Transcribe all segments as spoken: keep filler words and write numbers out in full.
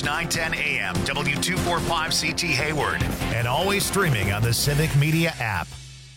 nine ten A M, W two forty-five C T Hayward, and always streaming on the Civic Media app.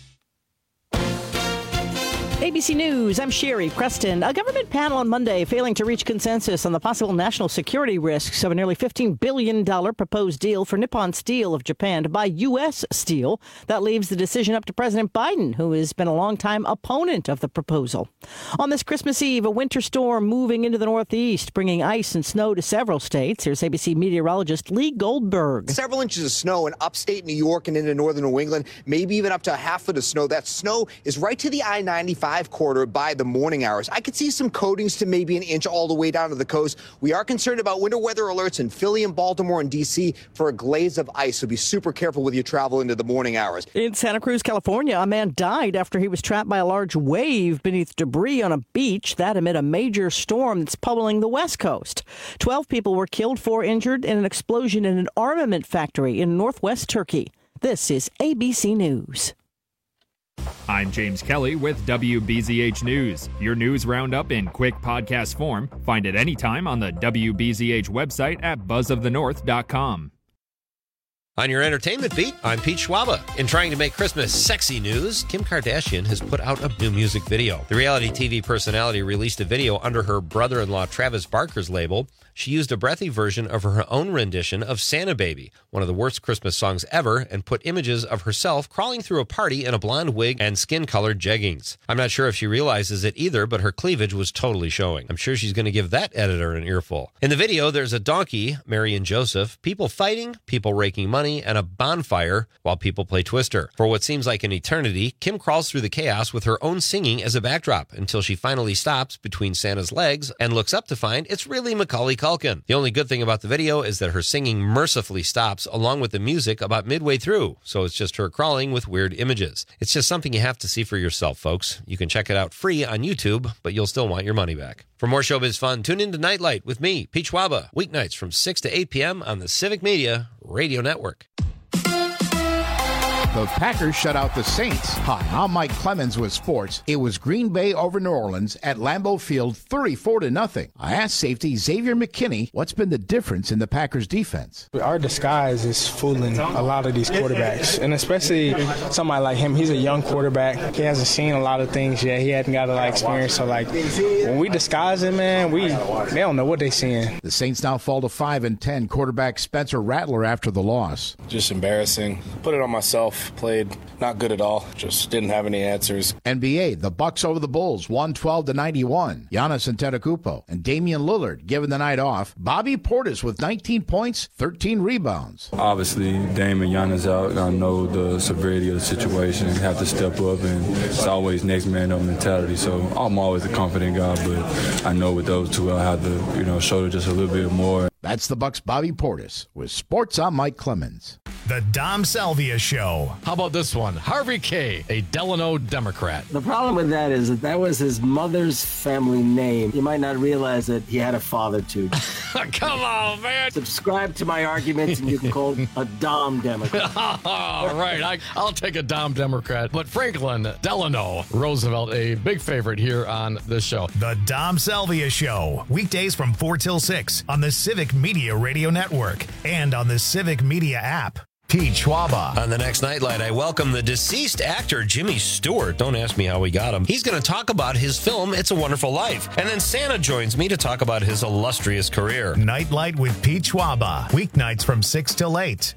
A B C News, I'm Sherry Preston. A government panel on Monday failing to reach consensus on the possible national security risks of a nearly fifteen billion dollars proposed deal for Nippon Steel of Japan to buy U S steel. That leaves the decision up to President Biden, who has been a longtime opponent of the proposal. On this Christmas Eve, a winter storm moving into the Northeast, bringing ice and snow to several states. Here's A B C meteorologist Lee Goldberg. Several inches of snow in upstate New York and into northern New England, maybe even up to a half foot of snow. That snow is right to the I ninety-five corridor by the morning hours. I could see some coatings to maybe an inch all the way down to the coast. We are concerned about winter weather alerts in Philly and Baltimore and D C for a glaze of ice, so be super careful with your travel into the morning hours. In Santa Cruz, California, a man died after he was trapped by a large wave beneath debris on a beach. That amid a major storm that's pummeling the West Coast. Twelve people were killed, four injured in an explosion in an armament factory in northwest Turkey. This is A B C News. I'm James Kelly with W B Z H News. Your news roundup in quick podcast form. Find it anytime on the W B Z H website at buzz of the north dot com. On your entertainment beat, I'm Pete Schwaba. In trying to make Christmas sexy news, Kim Kardashian has put out a new music video. The reality T V personality released a video under her brother-in-law Travis Barker's label. She used a breathy version of her own rendition of Santa Baby, one of the worst Christmas songs ever, and put images of herself crawling through a party in a blonde wig and skin-colored jeggings. I'm not sure if she realizes it either, but her cleavage was totally showing. I'm sure she's going to give that editor an earful. In the video, there's a donkey, Mary and Joseph, people fighting, people raking money, and a bonfire while people play Twister. For what seems like an eternity, Kim crawls through the chaos with her own singing as a backdrop until she finally stops between Santa's legs and looks up to find it's really Macaulay Culkin. The only good thing about the video is that her singing mercifully stops along with the music about midway through, so it's just her crawling with weird images. It's just something you have to see for yourself, folks. You can check it out free on YouTube, but you'll still want your money back. For more showbiz fun, tune in to Nightlight with me, Pete Schwaba, weeknights from six to eight p.m. on the Civic Media Radio Network. The Packers shut out the Saints. Hi, I'm Mike Clemens with sports. It was Green Bay over New Orleans at Lambeau Field, thirty-four to nothing. I asked safety Xavier McKinney what's been the difference in the Packers defense. Our disguise is fooling a lot of these quarterbacks, and especially somebody like him. He's a young quarterback. He hasn't seen a lot of things yet. He hadn't got a lot of experience. So, like, when we disguise him, man, we they don't know what they're seeing. The Saints now fall to five and ten. Quarterback Spencer Rattler after the loss. Just embarrassing. Put it on myself. Played not good at all. Just didn't have any answers. N B A, the Bucks over the Bulls, one twelve to ninety-one. Giannis Antetokounmpo and Damian Lillard given the night off. Bobby Portis with nineteen points, thirteen rebounds. Obviously, Dame and Giannis out. I know the severity of the situation. Have to step up, and it's always next man up mentality. So I'm always a confident guy, but I know with those two, I have to, you know, shoulder just a little bit more. That's the Bucks' Bobby Portis. With sports, I'm Mike Clemens. The Dom Salvia Show. How about this one? Harvey K., a Delano Democrat. The problem with that is that that was his mother's family name. You might not realize that he had a father, too. Come on, man. Subscribe to my arguments, and you can call a Dom Democrat. All right, I, I'll take a Dom Democrat. But Franklin Delano Roosevelt, a big favorite here on this show. The Dom Salvia Show. Weekdays from four till six on the Civic Media Radio Network and on the Civic Media app. Pete Schwaba. On the next Nightlight, I welcome the deceased actor Jimmy Stewart. Don't ask me how we got him. He's going to talk about his film, It's a Wonderful Life. And then Santa joins me to talk about his illustrious career. Nightlight with Pete Schwaba. Weeknights from six till eight.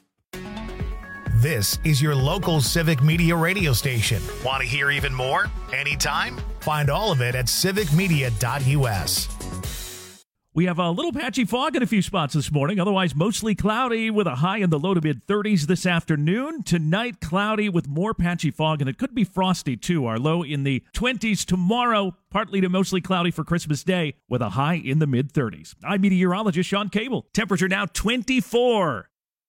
This is your local Civic Media radio station. Want to hear even more? Anytime? Find all of it at civic media dot u s. We have a little patchy fog in a few spots this morning. Otherwise, mostly cloudy with a high in the low to mid-thirties this afternoon. Tonight, cloudy with more patchy fog, and it could be frosty, too. Our low in the twenties tomorrow, partly to mostly cloudy for Christmas Day, with a high in the mid-thirties. I'm meteorologist Sean Cable. Temperature now twenty-four.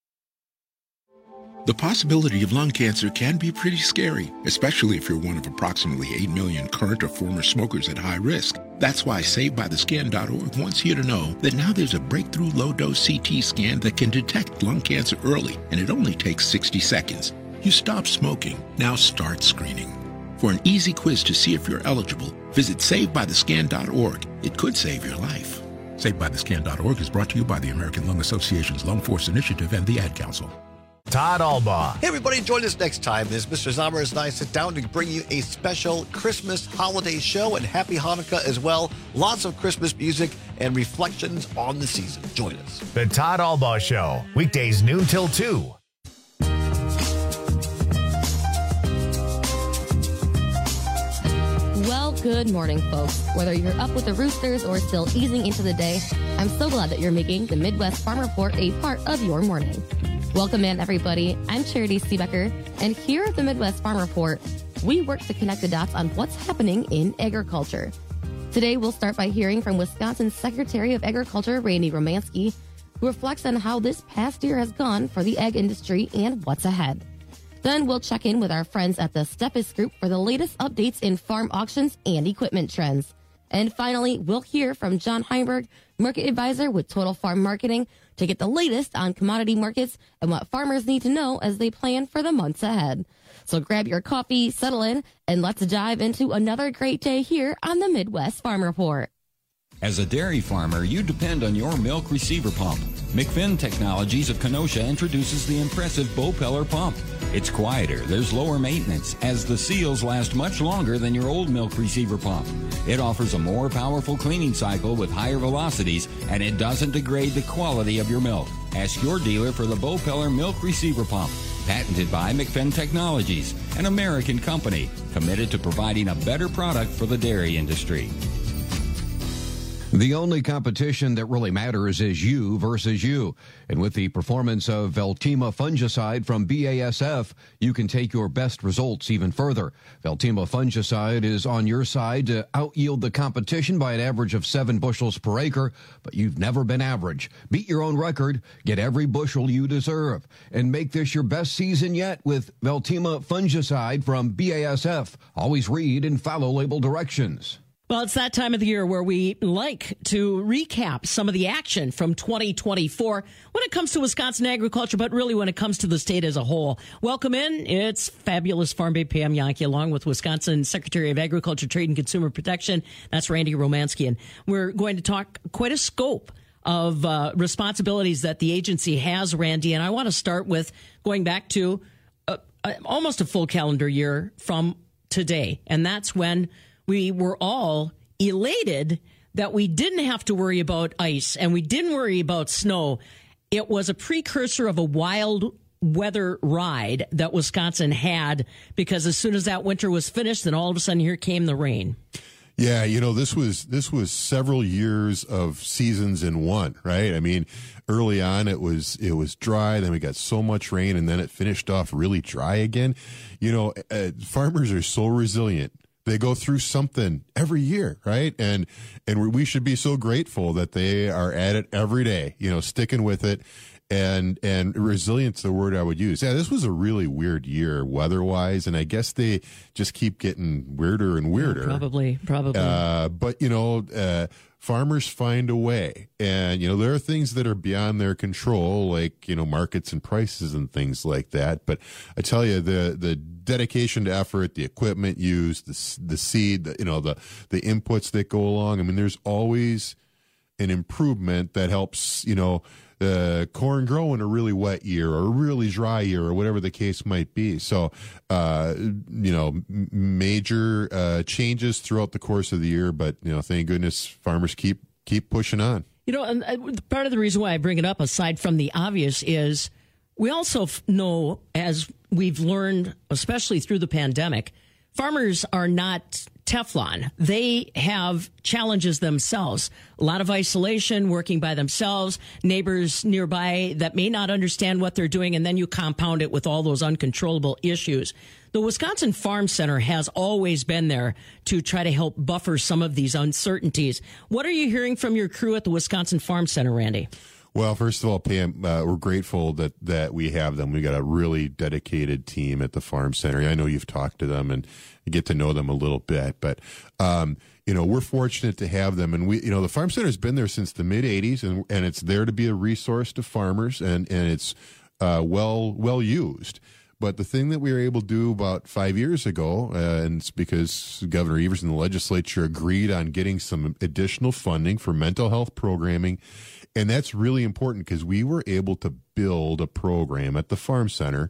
The possibility of lung cancer can be pretty scary, especially if you're one of approximately eight million current or former smokers at high risk. That's why Saved By The Scan dot org wants you to know that now there's a breakthrough low-dose C T scan that can detect lung cancer early, and it only takes sixty seconds. You stop smoking, now start screening. For an easy quiz to see if you're eligible, visit Saved By The Scan dot org. It could save your life. Saved By The Scan dot org is brought to you by the American Lung Association's Lung Force Initiative and the Ad Council. Todd Albaugh. Hey, everybody, join us next time as Mister Zommers and I sit down to bring you a special Christmas holiday show, and happy Hanukkah as well. Lots of Christmas music and reflections on the season. Join us. The Todd Albaugh Show, weekdays noon till two. Well, good morning, folks. Whether you're up with the Roosters or still easing into the day, I'm so glad that you're making the Midwest Farm Report a part of your morning. Welcome in, everybody. I'm Charity Seebecker, and here at the Midwest Farm Report, we work to connect the dots on what's happening in agriculture. Today, we'll start by hearing from Wisconsin's Secretary of Agriculture, Randy Romanski, who reflects on how this past year has gone for the ag industry and what's ahead. Then we'll check in with our friends at the Stepis Group for the latest updates in farm auctions and equipment trends. And finally, we'll hear from John Heinberg, Market Advisor with Total Farm Marketing, to get the latest on commodity markets and what farmers need to know as they plan for the months ahead. So grab your coffee, settle in, and let's dive into another great day here on the Midwest Farm Report. As a dairy farmer, you depend on your milk receiver pump. McFinn Technologies of Kenosha introduces the impressive Bopeller pump. It's quieter, there's lower maintenance, as the seals last much longer than your old milk receiver pump. It offers a more powerful cleaning cycle with higher velocities, and it doesn't degrade the quality of your milk. Ask your dealer for the Bopeller milk receiver pump. Patented by McFinn Technologies, an American company committed to providing a better product for the dairy industry. The only competition that really matters is you versus you. And with the performance of Veltima fungicide from B A S F, you can take your best results even further. Veltima fungicide is on your side to out-yield the competition by an average of seven bushels per acre, but you've never been average. Beat your own record, get every bushel you deserve, and make this your best season yet with Veltima fungicide from B A S F. Always read and follow label directions. Well, it's that time of the year where we like to recap some of the action from twenty twenty-four when it comes to Wisconsin agriculture, but really when it comes to the state as a whole. Welcome in. It's fabulous Farm Babe Pam Yankee, along with Wisconsin Secretary of Agriculture, Trade and Consumer Protection. That's Randy Romanski. And we're going to talk quite a scope of uh, responsibilities that the agency has, Randy. And I want to start with going back to uh, uh, almost a full calendar year from today. And that's when we were all elated that we didn't have to worry about ice and we didn't worry about snow. It was a precursor of a wild weather ride that Wisconsin had, because as soon as that winter was finished, then all of a sudden here came the rain. Yeah, you know, this was this was several years of seasons in one, right? I mean, early on it was it was dry, then we got so much rain, and then it finished off really dry again. You know, uh, farmers are so resilient. They go through something every year, right? And and we should be so grateful that they are at it every day, you know, sticking with it. And and resilience, the word I would use. Yeah, this was a really weird year weather-wise, and I guess they just keep getting weirder and weirder. Yeah, probably, probably. Uh, but, you know, uh, farmers find a way. And, you know, there are things that are beyond their control, like, you know, markets and prices and things like that. But I tell you, the the dedication to effort, the equipment used, the, the seed, the, you know, the, the inputs that go along. I mean, there's always an improvement that helps, you know, the corn grow in a really wet year or a really dry year or whatever the case might be. So, uh, you know, major uh, changes throughout the course of the year, but, you know, thank goodness farmers keep keep pushing on. You know, and part of the reason why I bring it up, aside from the obvious, is we also know, as we've learned, especially through the pandemic, farmers are not Teflon. They have challenges themselves. A lot of isolation, working by themselves, neighbors nearby that may not understand what they're doing, and then you compound it with all those uncontrollable issues. The Wisconsin Farm Center has always been there to try to help buffer some of these uncertainties. What are you hearing from your crew at the Wisconsin Farm Center, Randy? Well, first of all, Pam, uh, we're grateful that, that we have them. We got a really dedicated team at the Farm Center. I know you've talked to them and you get to know them a little bit, but, um, you know, we're fortunate to have them. And we, you know, the Farm Center has been there since the mid eighties, and, and it's there to be a resource to farmers, and, and it's, uh, well, well used. But the thing that we were able to do about five years ago, uh, and it's because Governor Evers and the legislature agreed on getting some additional funding for mental health programming. And that's really important because we were able to build a program at the Farm Center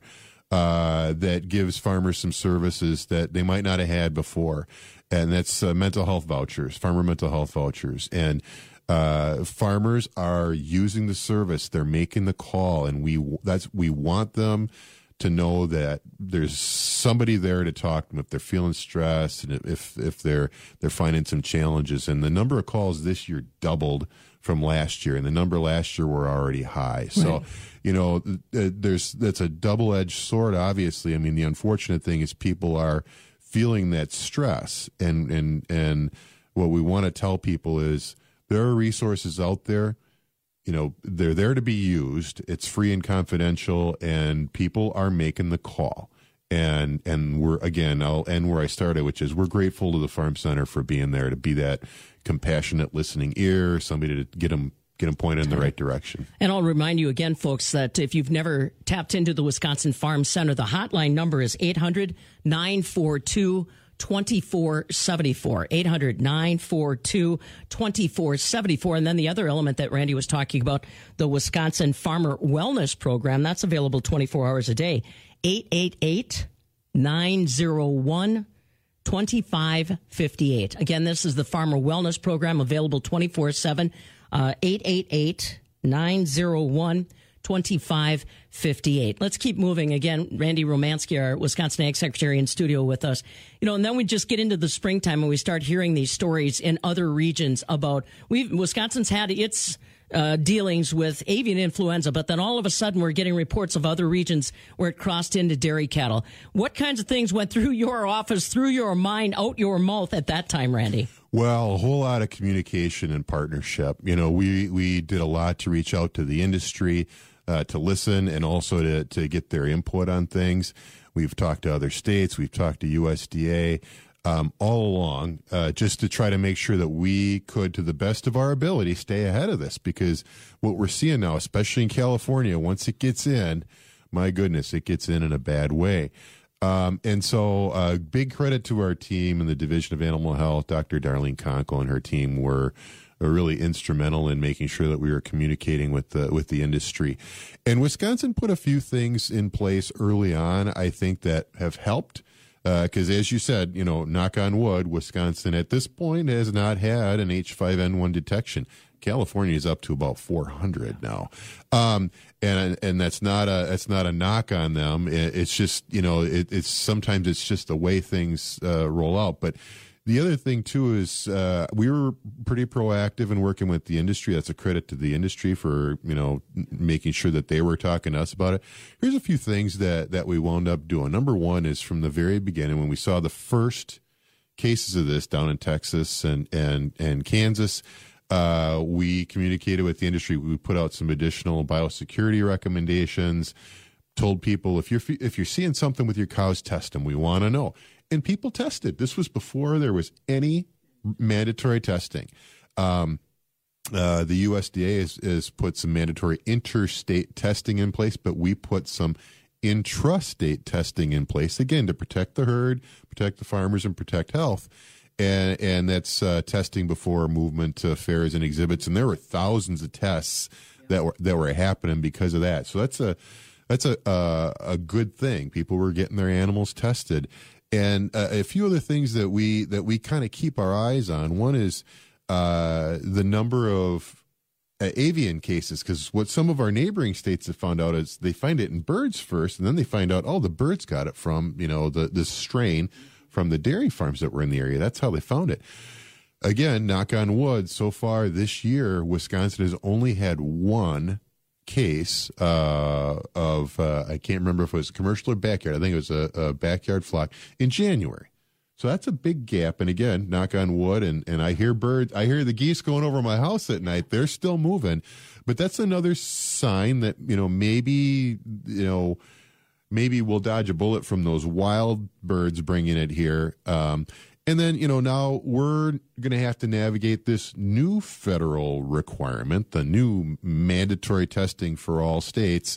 uh, that gives farmers some services that they might not have had before. And that's uh, mental health vouchers, farmer mental health vouchers. And uh, farmers are using the service. They're making the call. And we that's we want them to know that there's somebody there to talk to them if they're feeling stressed and if if they're they're finding some challenges. And the number of calls this year doubled from last year, and the number last year were already high. So, right. you know, there's that's a double-edged sword. Obviously, I mean, the unfortunate thing is people are feeling that stress, and and and what we want to tell people is there are resources out there. You know, they're there to be used. It's free and confidential, and people are making the call. And and we're, again, I'll end where I started, which is we're grateful to the Farm Center for being there to be that compassionate listening ear, somebody to get them get them pointed in the right direction. And I'll remind you again, folks, that if you've never tapped into the Wisconsin Farm Center, the hotline number is eight hundred, nine four two, two four seven four, eight hundred, nine four two, two four seven four. And then the other element that Randy was talking about, the Wisconsin Farmer Wellness Program, that's available twenty-four hours a day, eight eight eight, nine oh one, two five five eight. Again, this is the Farmer Wellness Program, available twenty-four seven, uh, eight eight eight, nine oh one, two five five eight. Let's keep moving. Again, Randy Romansky, our Wisconsin Ag Secretary, in studio with us. You know, and then we just get into the springtime and we start hearing these stories in other regions about, we've, Wisconsin's had its uh, dealings with avian influenza, but then all of a sudden we're getting reports of other regions where it crossed into dairy cattle. What kinds of things went through your office, through your mind, out your mouth at that time, Randy? Well, a whole lot of communication and partnership. You know, we, we did a lot to reach out to the industry, uh, to listen, and also to, to get their input on things. We've talked to other states. We've talked to U S D A um, all along, uh, just to try to make sure that we could, to the best of our ability, stay ahead of this. Because what we're seeing now, especially in California, once it gets in, my goodness, it gets in in a bad way. Um, and so uh, big credit to our team in the Division of Animal Health. Doctor Darlene Conkle and her team were are really instrumental in making sure that we were communicating with the with the industry. And Wisconsin put a few things in place early on, I think, that have helped. Because uh, as you said, you know, knock on wood, Wisconsin at this point has not had an H five N one detection. California is up to about four hundred now, um, and and that's not a that's not a knock on them. It's just, you know, it, it's sometimes it's just the way things uh, roll out. But the other thing too is uh, we were pretty proactive in working with the industry. That's a credit to the industry for, you know, making sure that they were talking to us about it. Here's a few things that that we wound up doing. Number one is from the very beginning when we saw the first cases of this down in Texas and and and Kansas. Uh, we communicated with the industry. We put out some additional biosecurity recommendations, told people if you're, if you're seeing something with your cows, test them. We want to know. And people tested. This was before there was any mandatory testing. Um, uh, the U S D A has, has put some mandatory interstate testing in place, but we put some intrastate testing in place, again, to protect the herd, protect the farmers, and protect health. And and that's uh, testing before movement to fairs and exhibits, and there were thousands of tests that were that were happening because of that. So that's a that's a a, a good thing. People were getting their animals tested, and uh, a few other things that we that we kind of keep our eyes on. One is uh, the number of uh, avian cases, because what some of our neighboring states have found out is they find it in birds first, and then they find out, oh, the birds got it from, you know, the this strain from the dairy farms that were in the area. That's how they found it. Again, knock on wood, so far this year, Wisconsin has only had one case uh, of, uh, I can't remember if it was commercial or backyard. I think it was a, a backyard flock in January. So that's a big gap. And again, knock on wood, and, and I hear birds, I hear the geese going over my house at night. They're still moving. But that's another sign that, you know, maybe, you know, maybe we'll dodge a bullet from those wild birds bringing it here. Um, and then, you know, now we're going to have to navigate this new federal requirement, the new mandatory testing for all states.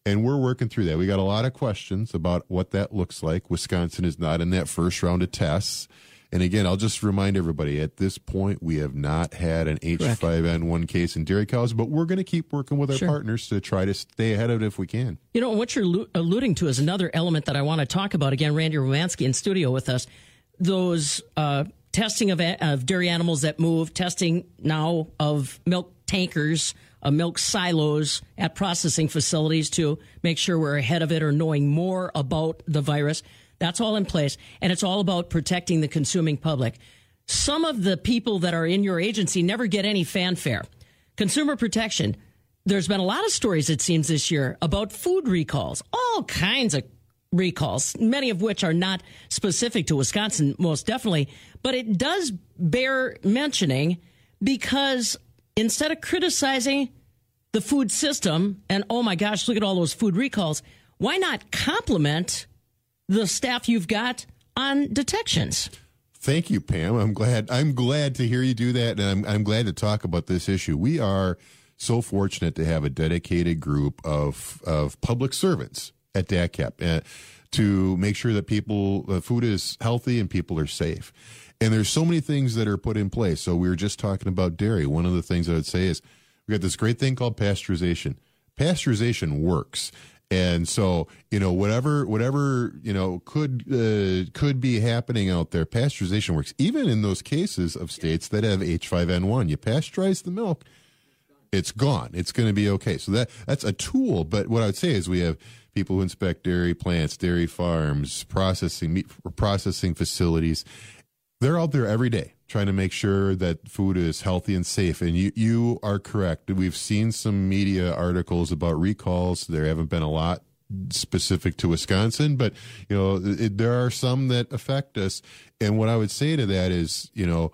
And we're working through that. We got a lot of questions about what that looks like. Wisconsin is not in that first round of tests. And again, I'll just remind everybody, at this point, we have not had an H five N one case in dairy cows, but we're going to keep working with our Sure. partners to try to stay ahead of it if we can. You know, what you're allu- alluding to is another element that I want to talk about. Again, Randy Romansky in studio with us. Those uh, testing of, a- of dairy animals that move, testing now of milk tankers, uh, milk silos at processing facilities to make sure we're ahead of it or knowing more about the virus. That's all in place, and it's all about protecting the consuming public. Some of the people that are in your agency never get any fanfare. Consumer protection. There's been a lot of stories, it seems, this year about food recalls, all kinds of recalls, many of which are not specific to Wisconsin, most definitely. But it does bear mentioning because instead of criticizing the food system and, oh my gosh, look at all those food recalls, why not compliment the staff you've got on detections? Thank you, Pam. I'm glad. I'm glad to hear you do that, and I'm I'm glad to talk about this issue. We are so fortunate to have a dedicated group of of public servants at D A C C E P uh, to make sure that people uh, food is healthy and people are safe. And there's so many things that are put in place. So we were just talking about dairy. One of the things I would say is we got this great thing called pasteurization. Pasteurization works. And so, you know, whatever, whatever, you know, could, uh, could be happening out there, pasteurization works. Even in those cases of states that have H five N one, you pasteurize the milk, it's gone. It's going to be okay. So that, that's a tool. But what I would say is we have people who inspect dairy plants, dairy farms, processing, meat processing facilities. They're out there every day trying to make sure that food is healthy and safe. And you, you are correct. We've seen some media articles about recalls. There haven't been a lot specific to Wisconsin, but, you know, it, there are some that affect us. And what I would say to that is, you know,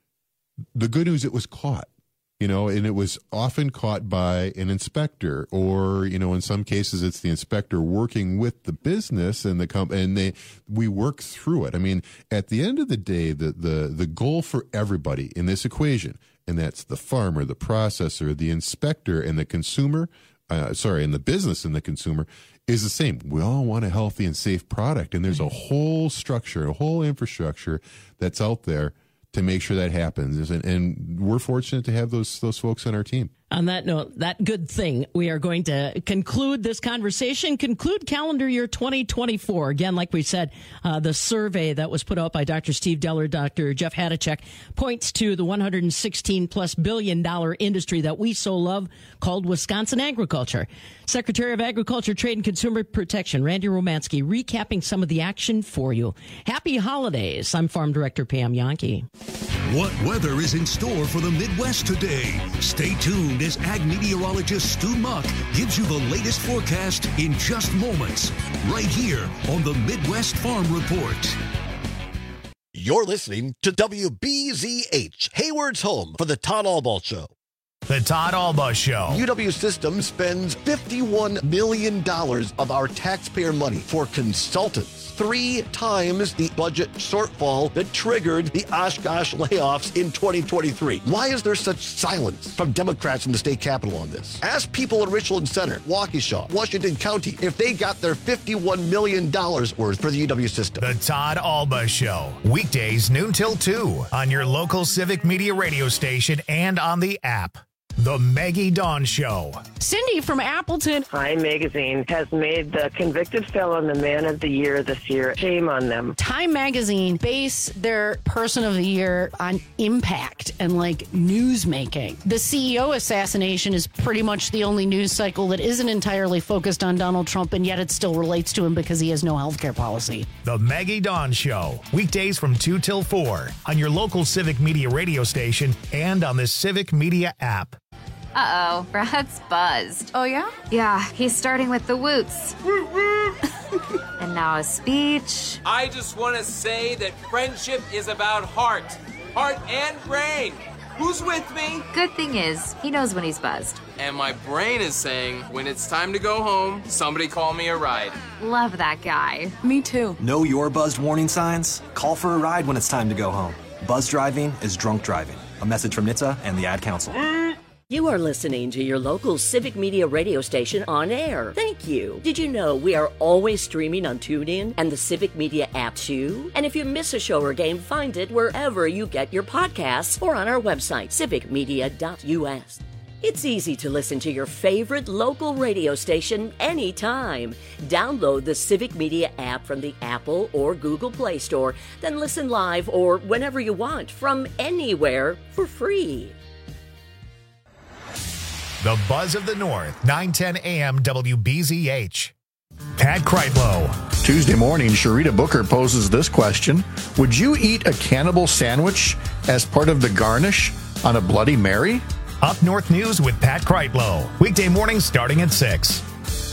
the good news, it was caught. You know, and it was often caught by an inspector, or, you know, in some cases it's the inspector working with the business and the comp, and they, we work through it. I mean, at the end of the day, the, the, the goal for everybody in this equation, and that's the farmer, the processor, the inspector, and the consumer, uh, sorry, and the business and the consumer, is the same. We all want a healthy and safe product, and there's a whole structure, a whole infrastructure that's out there to make sure that happens. And, and we're fortunate to have those those folks on our team. On that note, that good thing, we are going to conclude this conversation, conclude calendar year twenty twenty-four. Again, like we said, uh, the survey that was put out by Doctor Steve Deller, Doctor Jeff Hadachek, points to the one hundred sixteen plus billion dollar industry that we so love called Wisconsin agriculture. Secretary of Agriculture, Trade and Consumer Protection, Randy Romansky, recapping some of the action for you. Happy holidays. I'm Farm Director Pam Yankee. What weather is in store for the Midwest today? Stay tuned as ag meteorologist Stu Muck gives you the latest forecast in just moments, right here on the Midwest Farm Report. You're listening to W B Z H, Hayward's home for the Todd Albaugh Show. The Todd Albaugh Show. U W Systems spends fifty-one million dollars of our taxpayer money for consultants. Three times the budget shortfall that triggered the Oshkosh layoffs in twenty twenty-three. Why is there such silence from Democrats in the state capitol on this? Ask people in Richland Center, Waukesha, Washington County if they got their fifty-one million dollars worth for the U W system. The Todd Albaugh Show. Weekdays noon till two on your local Civic Media radio station and on the app. The Maggie Dawn Show. Cindy from Appleton. Time Magazine has made the convicted felon the man of the year this year. Shame on them. Time Magazine base their person of the year on impact and like news making. The C E O assassination is pretty much the only news cycle that isn't entirely focused on Donald Trump, and yet it still relates to him because he has no health care policy. The Maggie Dawn Show. Weekdays from two till four on your local Civic Media radio station and on the Civic Media app. Uh-oh, Brad's buzzed. Oh, yeah? Yeah, he's starting with the woots. And now a speech. I just want to say that friendship is about heart. Heart and brain. Who's with me? Good thing is, he knows when he's buzzed. And my brain is saying, when it's time to go home, somebody call me a ride. Love that guy. Me too. Know your buzzed warning signs? Call for a ride when it's time to go home. Buzz driving is drunk driving. A message from N H T S A and the Ad Council. You are listening to your local Civic Media radio station on air. Thank you. Did you know we are always streaming on TuneIn and the Civic Media app too? And if you miss a show or game, find it wherever you get your podcasts or on our website, civic media dot u s. It's easy to listen to your favorite local radio station anytime. Download the Civic Media app from the Apple or Google Play Store, then listen live or whenever you want from anywhere for free. The Buzz of the North, nine ten a.m. W B Z H. Pat Kreitlow. Tuesday morning, Sharita Booker poses this question. Would you eat a cannibal sandwich as part of the garnish on a Bloody Mary? Up North News with Pat Kreitlow. Weekday mornings starting at six.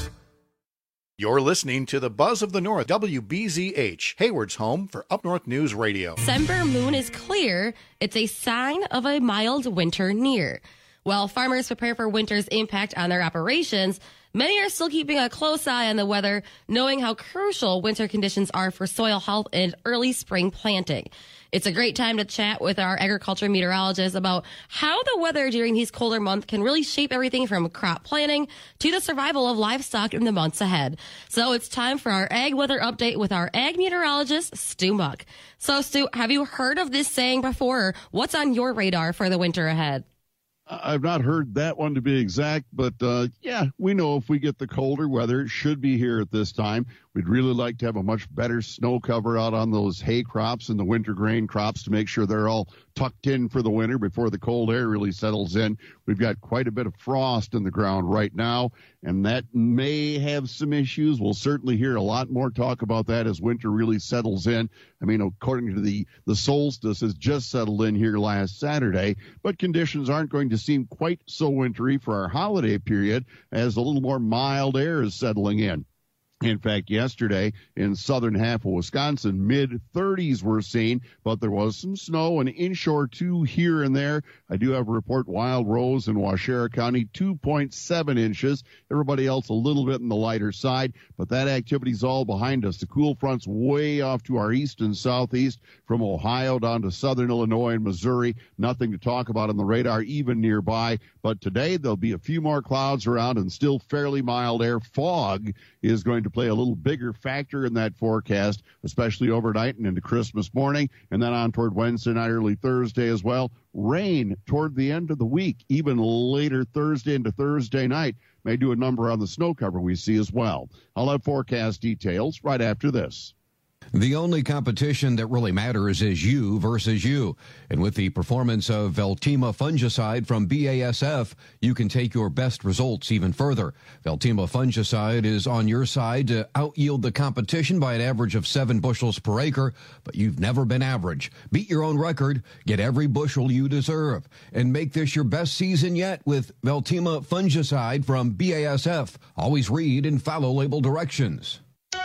You're listening to the Buzz of the North, W B Z H, Hayward's home for Up North News Radio. December moon is clear. It's a sign of a mild winter near. While farmers prepare for winter's impact on their operations, many are still keeping a close eye on the weather, knowing how crucial winter conditions are for soil health and early spring planting. It's a great time to chat with our agriculture meteorologist about how the weather during these colder months can really shape everything from crop planting to the survival of livestock in the months ahead. So it's time for our ag weather update with our ag meteorologist, Stu Muck. So, Stu, have you heard of this saying before? Or what's on your radar for the winter ahead? I've not heard that one to be exact, but uh, yeah, we know if we get the colder weather, it should be here at this time. We'd really like to have a much better snow cover out on those hay crops and the winter grain crops to make sure they're all tucked in for the winter before the cold air really settles in. We've got quite a bit of frost in the ground right now, and that may have some issues. We'll certainly hear a lot more talk about that as winter really settles in. I mean, according to the, the solstice has just settled in here last Saturday, but conditions aren't going to seem quite so wintry for our holiday period as a little more mild air is settling in. In fact, yesterday in southern half of Wisconsin, mid thirties were seen, but there was some snow, an inch or two here and there. I do have a report, Wild Rose in Waushara County, two point seven inches. Everybody else a little bit in the lighter side, but that activity's all behind us. The cool front's way off to our east and southeast from Ohio down to southern Illinois and Missouri. Nothing to talk about on the radar, even nearby. But today there'll be a few more clouds around and still fairly mild air. Fog is going to play a little bigger factor in that forecast, especially overnight and into Christmas morning, and then on toward Wednesday night, early Thursday as well. Rain toward the end of the week, even later Thursday into Thursday night, may do a number on the snow cover we see as well. I'll have forecast details right after this. The only competition that really matters is you versus you. And with the performance of Veltima fungicide from B A S F, you can take your best results even further. Veltima fungicide is on your side to out-yield the competition by an average of seven bushels per acre, but you've never been average. Beat your own record, get every bushel you deserve, and make this your best season yet with Veltima fungicide from B A S F. Always read and follow label directions.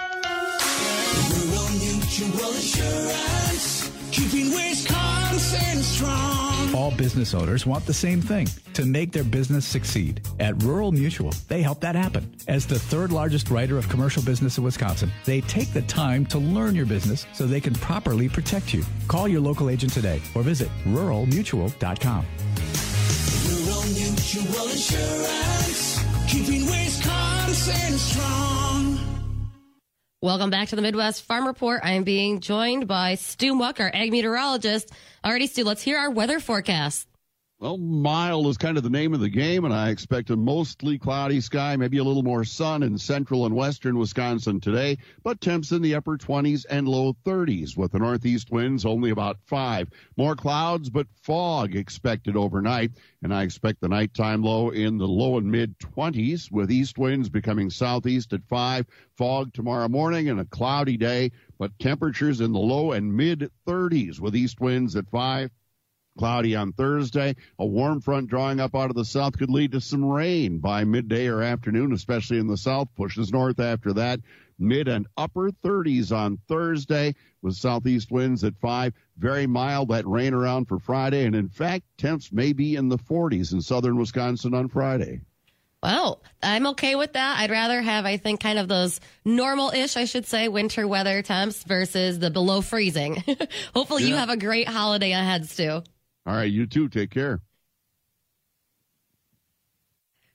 Rural Mutual Insurance, keeping Wisconsin strong. All business owners want the same thing, to make their business succeed. At Rural Mutual, they help that happen. As the third largest writer of commercial business in Wisconsin, they take the time to learn your business so they can properly protect you. Call your local agent today or visit rural mutual dot com. Rural Mutual Insurance, keeping Wisconsin strong. Welcome back to the Midwest Farm Report. I am being joined by Stu Muck, our ag meteorologist. Alrighty, Stu, let's hear our weather forecast. Well, mild is kind of the name of the game, and I expect a mostly cloudy sky, maybe a little more sun in central and western Wisconsin today, but temps in the upper twenties and low thirties with the northeast winds only about five. More clouds, but fog expected overnight, and I expect the nighttime low in the low and mid twenties with east winds becoming southeast at five. Fog tomorrow morning and a cloudy day, but temperatures in the low and mid thirties with east winds at five. Cloudy on Thursday. A warm front drawing up out of the south could lead to some rain by midday or afternoon, especially in the south. Pushes north after that. Mid and upper thirties on Thursday with southeast winds at five. Very mild, that rain around for Friday. And in fact, temps may be in the forties in southern Wisconsin on Friday. Well, I'm okay with that. I'd rather have, I think, kind of those normal-ish, I should say, winter weather temps versus the below freezing. Hopefully yeah. You have a great holiday ahead, Stu. All right, you too. Take care.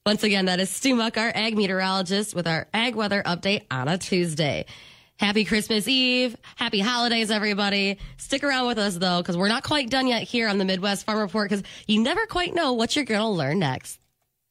Once again, that is Stu Muck, our ag meteorologist, with our ag weather update on a Tuesday. Happy Christmas Eve. Happy holidays, everybody. Stick around with us, though, because we're not quite done yet here on the Midwest Farm Report, because you never quite know what you're going to learn next.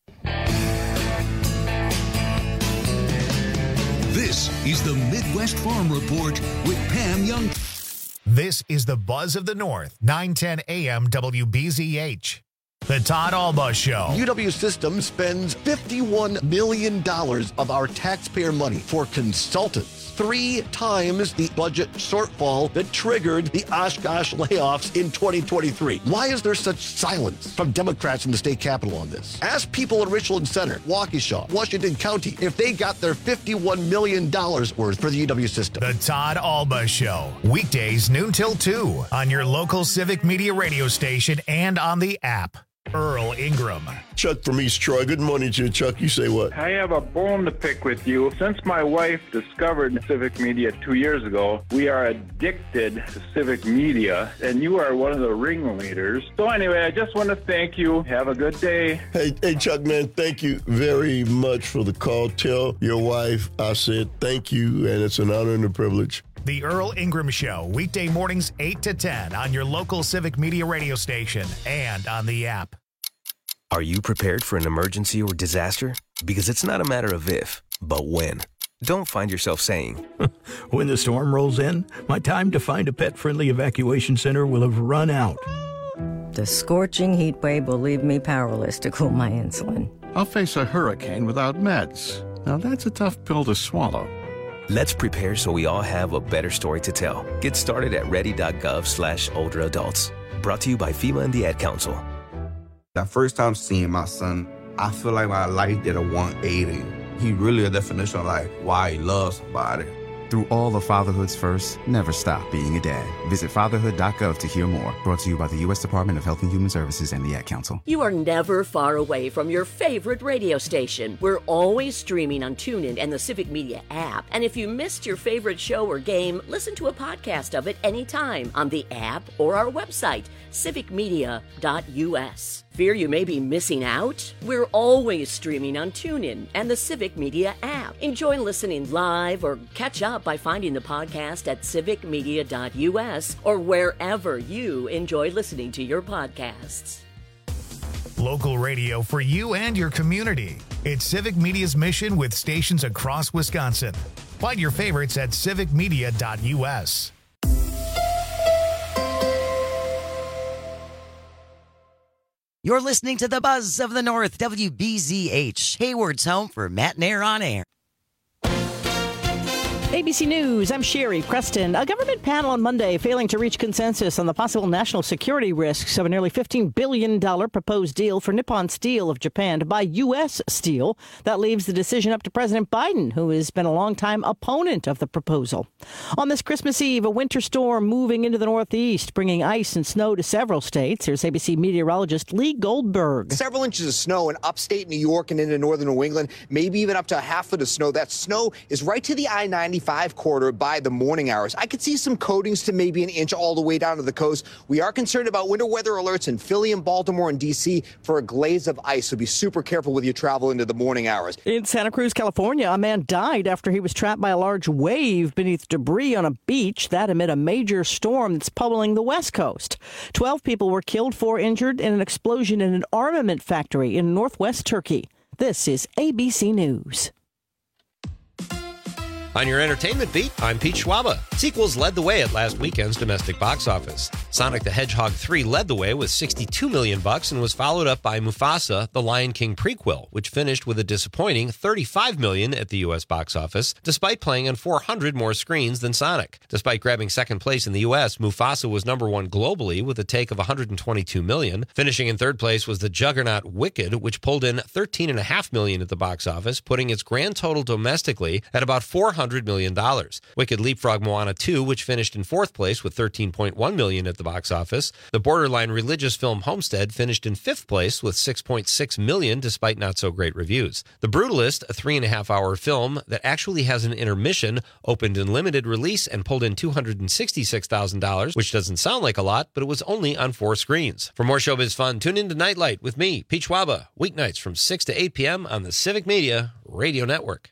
This is the Midwest Farm Report with Pam Young. This is the Buzz of the North, nine ten A M W B Z H. The Todd Alba Show. U W Systems spends fifty-one million dollars of our taxpayer money for consultants. Three times the budget shortfall that triggered the Oshkosh layoffs in twenty twenty-three. Why is there such silence from Democrats in the state capitol on this? Ask people in Richland Center, Waukesha, Washington County, if they got their fifty-one million dollars worth for the U W system. The Todd Alba Show. Weekdays noon till two on your local Civic Media radio station and on the app. Earl Ingram. Chuck from East Troy. Good morning to you, Chuck. You say what? I have a bone to pick with you. Since my wife discovered Civic Media two years ago, we are addicted to Civic Media, and you are one of the ringleaders. So anyway, I just want to thank you. Have a good day. Hey, hey, Chuck, man, thank you very much for the call. Tell your wife I said thank you, and it's an honor and a privilege. The Earl Ingram Show, weekday mornings eight to ten on your local Civic Media radio station and on the app. Are you prepared for an emergency or disaster? Because it's not a matter of if, but when. Don't find yourself saying, when the storm rolls in, my time to find a pet-friendly evacuation center will have run out. The scorching heat wave will leave me powerless to cool my insulin. I'll face a hurricane without meds. Now that's a tough pill to swallow. Let's prepare so we all have a better story to tell. Get started at ready.gov slash older adults. Brought to you by FEMA and the Ad Council. The first time seeing my son, I feel like my life did a one eighty. He really a definition of like why he loves somebody. Through all of fatherhood's first, never stop being a dad. Visit fatherhood dot gov to hear more. Brought to you by the U S Department of Health and Human Services and the Ad Council. You are never far away from your favorite radio station. We're always streaming on TuneIn and the Civic Media app. And if you missed your favorite show or game, listen to a podcast of it anytime on the app or our website, civic media dot u s. Fear you may be missing out? We're always streaming on TuneIn and the Civic Media app. Enjoy listening live or catch up by finding the podcast at civic media dot u s or wherever you enjoy listening to your podcasts. Local radio for you and your community. It's Civic Media's mission with stations across Wisconsin. Find your favorites at civic media dot u s. You're listening to the Buzz of the North, W B Z H, Hayward's home for Matt and Air on Air. A B C News, I'm Sherry Preston. A government panel on Monday failing to reach consensus on the possible national security risks of a nearly fifteen billion dollars proposed deal for Nippon Steel of Japan to buy U S steel. That leaves the decision up to President Biden, who has been a longtime opponent of the proposal. On this Christmas Eve, a winter storm moving into the Northeast, bringing ice and snow to several states. Here's A B C meteorologist Lee Goldberg. Several inches of snow in upstate New York and into northern New England, maybe even up to a half foot of snow. That snow is right to the I ninety-five corridor by the morning hours. I could see some coatings to maybe an inch all the way down to the coast. We are concerned about winter weather alerts in Philly and Baltimore and D C for a glaze of ice, so be super careful with your travel into the morning hours. In Santa Cruz, California, a man died after he was trapped by a large wave beneath debris on a beach. That amid a major storm that's pummeling the West Coast. Twelve people were killed, four injured in an explosion in an armament factory in northwest Turkey. This is A B C News. On your entertainment beat, I'm Pete Schwaba. Sequels led the way at last weekend's domestic box office. Sonic the Hedgehog three led the way with sixty-two million bucks and was followed up by Mufasa, the Lion King prequel, which finished with a disappointing thirty-five million at the U S box office, despite playing on four hundred more screens than Sonic. Despite grabbing second place in the U S, Mufasa was number one globally with a take of one hundred twenty-two million. Finishing in third place was the juggernaut Wicked, which pulled in thirteen point five million at the box office, putting its grand total domestically at about four hundred hundred million dollars. Wicked leapfrogged Moana two, which finished in fourth place with thirteen point one million dollars at the box office. The borderline religious film Homestead finished in fifth place with six point six million dollars despite not so great reviews. The Brutalist, a three and a half hour film that actually has an intermission, opened in limited release and pulled in two hundred sixty-six thousand dollars, which doesn't sound like a lot, but it was only on four screens. For more showbiz fun, tune in to Nightlight with me, Pete Schwaba, weeknights from six to eight p.m. on the Civic Media Radio Network.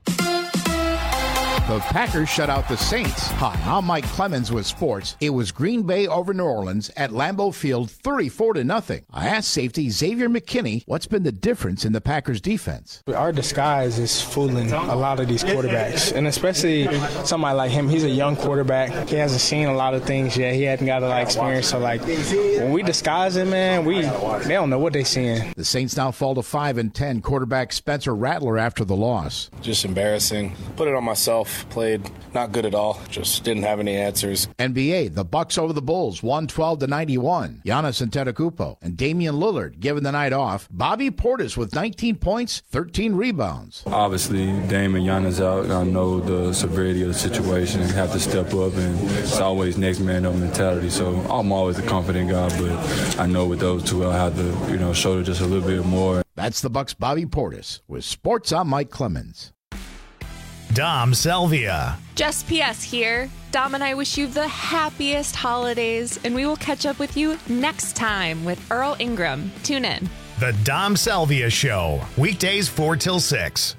The Packers shut out the Saints. Hi, I'm Mike Clemens with sports. It was Green Bay over New Orleans at Lambeau Field, thirty-four to nothing. I asked safety Xavier McKinney what's been the difference in the Packers defense. Our disguise is fooling a lot of these quarterbacks, and especially somebody like him. He's a young quarterback. He hasn't seen a lot of things yet. He hasn't got a lot of experience. So, like, when we disguise him, man, we they don't know what they're seeing. The Saints now fall to five and ten. Quarterback Spencer Rattler after the loss. Just embarrassing. Put it on myself. Played not good at all. Just didn't have any answers. N B A, the Bucks over the Bulls, one twelve to ninety-one. Giannis Antetokounmpo and Damian Lillard given the night off. Bobby Portis with nineteen points, thirteen rebounds. Obviously, Dame and Giannis out. I know the severity of the situation. Have to step up, and it's always next man up mentality. So I'm always a confident guy, but I know with those two, I'll have to, you know, shoulder just a little bit more. That's the Bucks' Bobby Portis. With sports, I'm Mike Clemens. Dom Salvia. Just P S here. Dom and I wish you the happiest holidays, and we will catch up with you next time with Earl Ingram. Tune in. The Dom Salvia Show, weekdays four till six.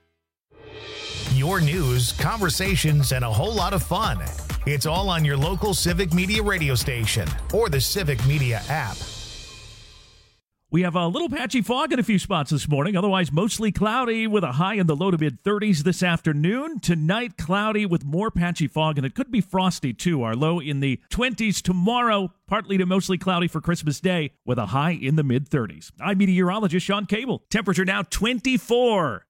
Your news, conversations, and a whole lot of fun. It's all on your local Civic Media radio station or the Civic Media app. We have a little patchy fog in a few spots this morning, otherwise mostly cloudy with a high in the low to mid-thirties this afternoon. Tonight, cloudy with more patchy fog, and it could be frosty, too. Our low in the twenties tomorrow, partly to mostly cloudy for Christmas Day, with a high in the mid-thirties. I'm meteorologist Sean Cable. Temperature now twenty-four.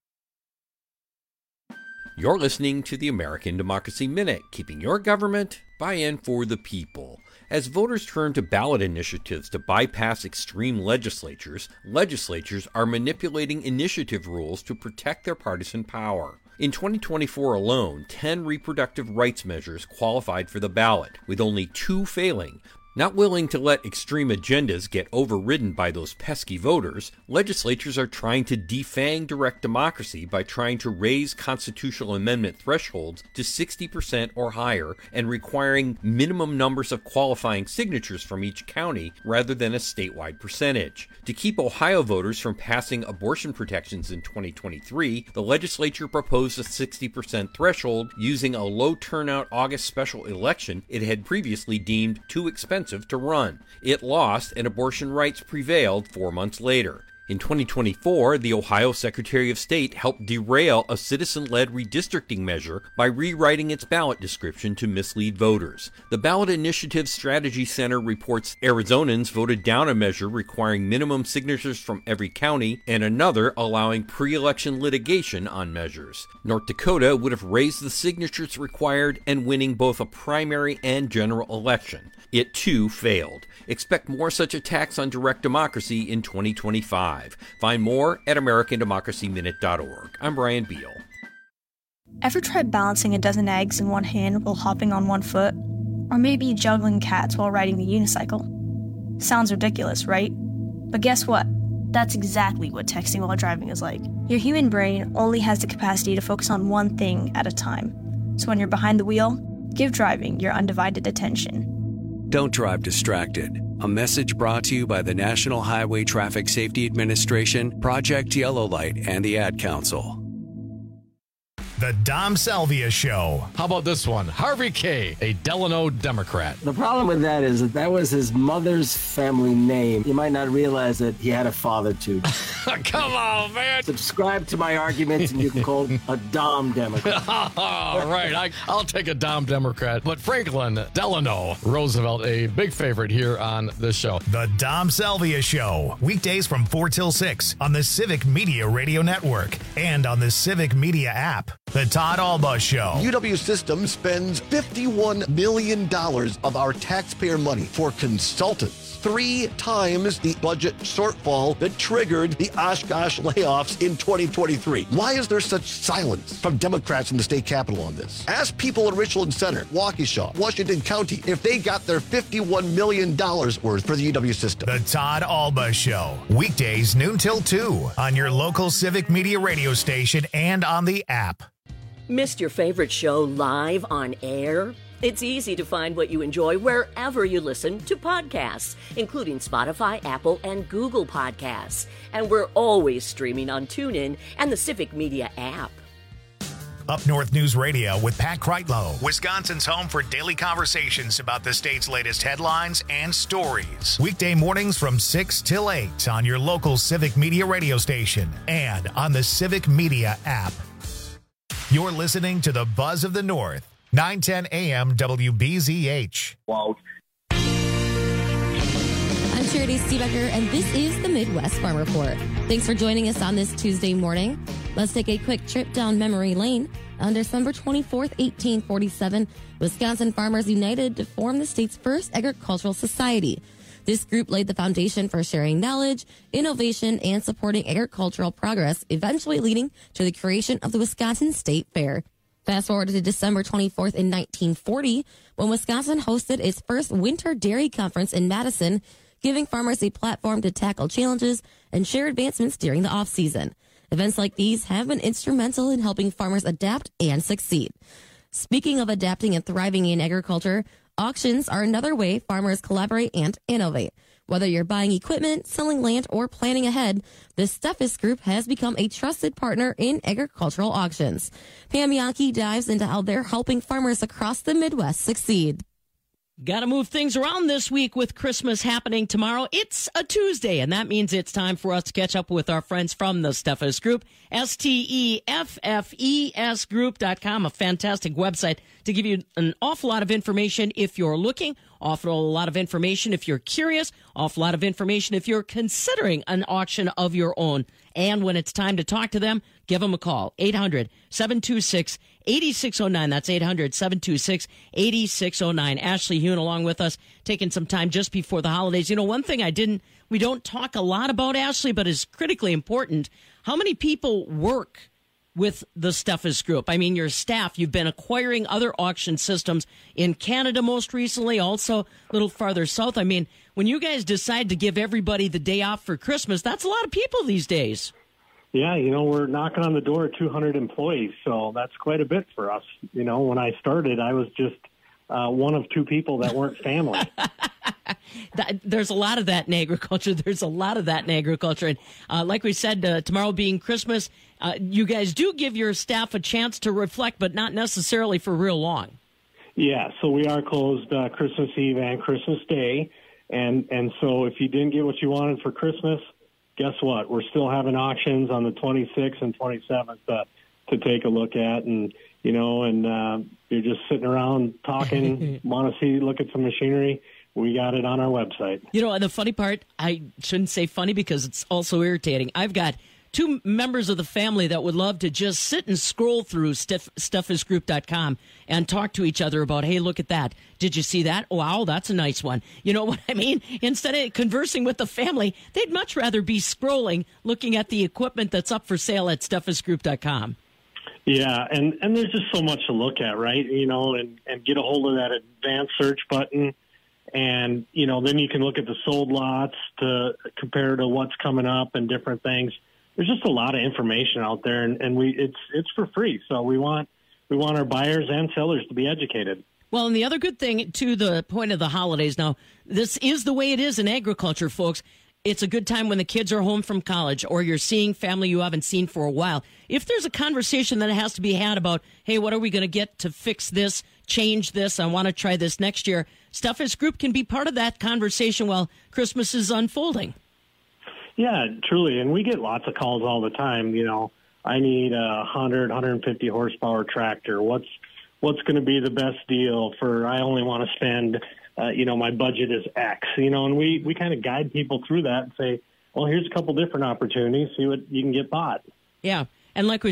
You're listening to the American Democracy Minute, keeping your government by and for the people. As voters turn to ballot initiatives to bypass extreme legislatures, legislatures are manipulating initiative rules to protect their partisan power. In twenty twenty-four alone, ten reproductive rights measures qualified for the ballot, with only two failing. Not willing to let extreme agendas get overridden by those pesky voters, legislatures are trying to defang direct democracy by trying to raise constitutional amendment thresholds to sixty percent or higher and requiring minimum numbers of qualifying signatures from each county rather than a statewide percentage. To keep Ohio voters from passing abortion protections in twenty twenty-three, the legislature proposed a sixty percent threshold using a low turnout August special election it had previously deemed too expensive to run. It lost, and abortion rights prevailed four months later. In twenty twenty-four, the Ohio Secretary of State helped derail a citizen-led redistricting measure by rewriting its ballot description to mislead voters. The Ballot Initiative Strategy Center reports Arizonans voted down a measure requiring minimum signatures from every county and another allowing pre-election litigation on measures. North Dakota would have raised the signatures required and winning both a primary and general election. It too failed. Expect more such attacks on direct democracy in twenty twenty-five. Find more at American Democracy Minute dot org. I'm Brian Beal. Ever tried balancing a dozen eggs in one hand while hopping on one foot? Or maybe juggling cats while riding a unicycle? Sounds ridiculous, right? But guess what? That's exactly what texting while driving is like. Your human brain only has the capacity to focus on one thing at a time. So when you're behind the wheel, give driving your undivided attention. Don't drive distracted. A message brought to you by the National Highway Traffic Safety Administration, Project Yellow Light, and the Ad Council. The Dom Salvia Show. How about this one? Harvey Kaye, a Delano Democrat. The problem with that is that that was his mother's family name. You might not realize that he had a father, too. Come on, man. Subscribe to my arguments and you can call a Dom Democrat. All right, I, I'll take a Dom Democrat. But Franklin Delano Roosevelt, a big favorite here on this show. The Dom Salvia Show. Weekdays from four till six on the Civic Media Radio Network and on the Civic Media app. The Todd Alba Show. U W Systems spends fifty-one million dollars of our taxpayer money for consultants. Three times the budget shortfall that triggered the Oshkosh layoffs in twenty twenty-three. Why is there such silence from Democrats in the state capitol on this? Ask people in Richland Center, Waukesha, Washington County if they got their fifty-one million dollars worth for the U W system. The Todd Alba Show. Weekdays noon till two on your local Civic Media radio station and on the app. Missed your favorite show live on air? It's easy to find what you enjoy wherever you listen to podcasts, including Spotify, Apple, and Google Podcasts. And we're always streaming on TuneIn and the Civic Media app. Up North News Radio with Pat Kreitlow, Wisconsin's home for daily conversations about the state's latest headlines and stories. Weekday mornings from six till eight on your local Civic Media radio station and on the Civic Media app. You're listening to the Buzz of the North. nine ten a.m. W B Z H. Wow. I'm Charity Stebecker, and this is the Midwest Farm Report. Thanks for joining us on this Tuesday morning. Let's take a quick trip down memory lane. On December twenty-fourth, eighteen forty-seven, Wisconsin Farmers United to form the state's first agricultural society. This group laid the foundation for sharing knowledge, innovation, and supporting agricultural progress, eventually leading to the creation of the Wisconsin State Fair. Fast forward to December twenty-fourth in nineteen forty, when Wisconsin hosted its first Winter Dairy Conference in Madison, giving farmers a platform to tackle challenges and share advancements during the off-season. Events like these have been instrumental in helping farmers adapt and succeed. Speaking of adapting and thriving in agriculture, auctions are another way farmers collaborate and innovate. Whether you're buying equipment, selling land, or planning ahead, the Steffes Group has become a trusted partner in agricultural auctions. Pam Yankee dives into how they're helping farmers across the Midwest succeed. Got to move things around this week with Christmas happening tomorrow. It's a Tuesday, and that means it's time for us to catch up with our friends from the Steffes Group, S T E F F E S group dot com, a fantastic website to give you an awful lot of information if you're looking, awful lot of information if you're curious, awful lot of information if you're considering an auction of your own. And when it's time to talk to them, give them a call, eight hundred, seven two six, eight six zero nine. That's eight hundred, seven two six, eight six zero nine. Ashley Hune along with us, taking some time just before the holidays. You know, one thing I didn't, we don't talk a lot about, Ashley, but is critically important, how many people work with the Steffes Group? I mean, your staff, you've been acquiring other auction systems in Canada most recently, also a little farther south. I mean, when you guys decide to give everybody the day off for Christmas, that's a lot of people these days. Yeah, you know, we're knocking on the door of two hundred employees, so that's quite a bit for us. You know, when I started, I was just uh, one of two people that weren't family. that, there's a lot of that in agriculture. There's a lot of that in agriculture. And uh, like we said, uh, tomorrow being Christmas, uh, you guys do give your staff a chance to reflect, but not necessarily for real long. Yeah, so we are closed uh, Christmas Eve and Christmas Day. And, and so if you didn't get what you wanted for Christmas, guess what? We're still having auctions on the twenty-sixth and twenty-seventh uh, to take a look at. And, you know, and uh, you're just sitting around talking, want to see, look at some machinery. We got it on our website. You know, and the funny part, I shouldn't say funny because it's also irritating. I've got two members of the family that would love to just sit and scroll through Steffes group dot com and talk to each other about, hey, look at that. Did you see that? Wow, that's a nice one. You know what I mean? Instead of conversing with the family, they'd much rather be scrolling, looking at the equipment that's up for sale at Steffes group dot com. Yeah, and, and there's just so much to look at, right? You know, and, and get a hold of that advanced search button. And, you know, then you can look at the sold lots to compare to what's coming up and different things. There's just a lot of information out there, and, and we it's it's for free. So we want we want our buyers and sellers to be educated. Well, and the other good thing, to the point of the holidays now, this is the way it is in agriculture, folks. It's a good time when the kids are home from college or you're seeing family you haven't seen for a while. If there's a conversation that has to be had about, hey, what are we going to get to fix this, change this, I want to try this next year, Steffes Group can be part of that conversation while Christmas is unfolding. Yeah, truly. And we get lots of calls all the time. You know, I need a one hundred, one hundred fifty horsepower tractor. What's what's going to be the best deal for, I only want to spend, uh, you know, my budget is X, you know, and we, we kind of guide people through that and say, well, here's a couple different opportunities, see what you can get bought. Yeah. And like we said,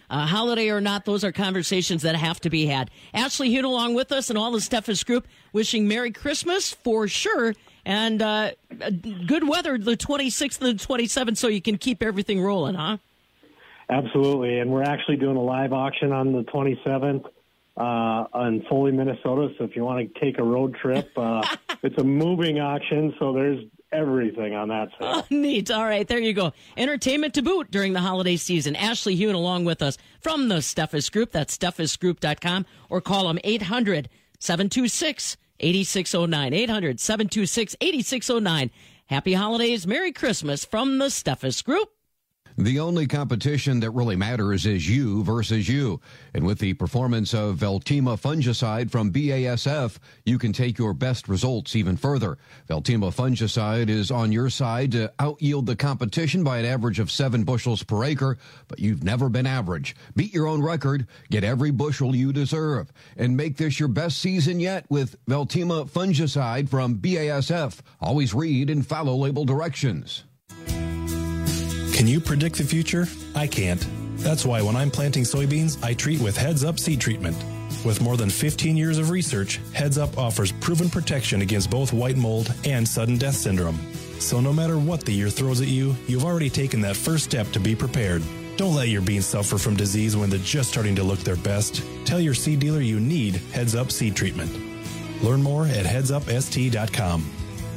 Uh, holiday or not, those are conversations that have to be had. Ashley Hune along with us and all the Steffes group wishing Merry Christmas for sure. And uh, good weather the twenty-sixth and the twenty-seventh so you can keep everything rolling, huh? Absolutely. And we're actually doing a live auction on the twenty-seventh uh, in Foley, Minnesota. So if you want to take a road trip, uh, it's a moving auction. So there's everything on that side. Oh, neat. All right, there you go. Entertainment to boot during the holiday season. Ashley Hune along with us from the Steffes Group. That's steffes group dot com, or call them eight hundred, seven two six, eight six zero nine. eight hundred, seven two six, eight six zero nine. Happy holidays. Merry Christmas from the Steffes Group. The only competition that really matters is you versus you. And with the performance of Veltima fungicide from B A S F, you can take your best results even further. Veltima fungicide is on your side to out-yield the competition by an average of seven bushels per acre, but you've never been average. Beat your own record, get every bushel you deserve, and make this your best season yet with Veltima fungicide from B A S F. Always read and follow label directions. Can you predict the future? I can't. That's why when I'm planting soybeans, I treat with Heads Up Seed Treatment. With more than fifteen years of research, Heads Up offers proven protection against both white mold and sudden death syndrome. So no matter what the year throws at you, you've already taken that first step to be prepared. Don't let your beans suffer from disease when they're just starting to look their best. Tell your seed dealer you need Heads Up Seed Treatment. Learn more at heads up s t dot com.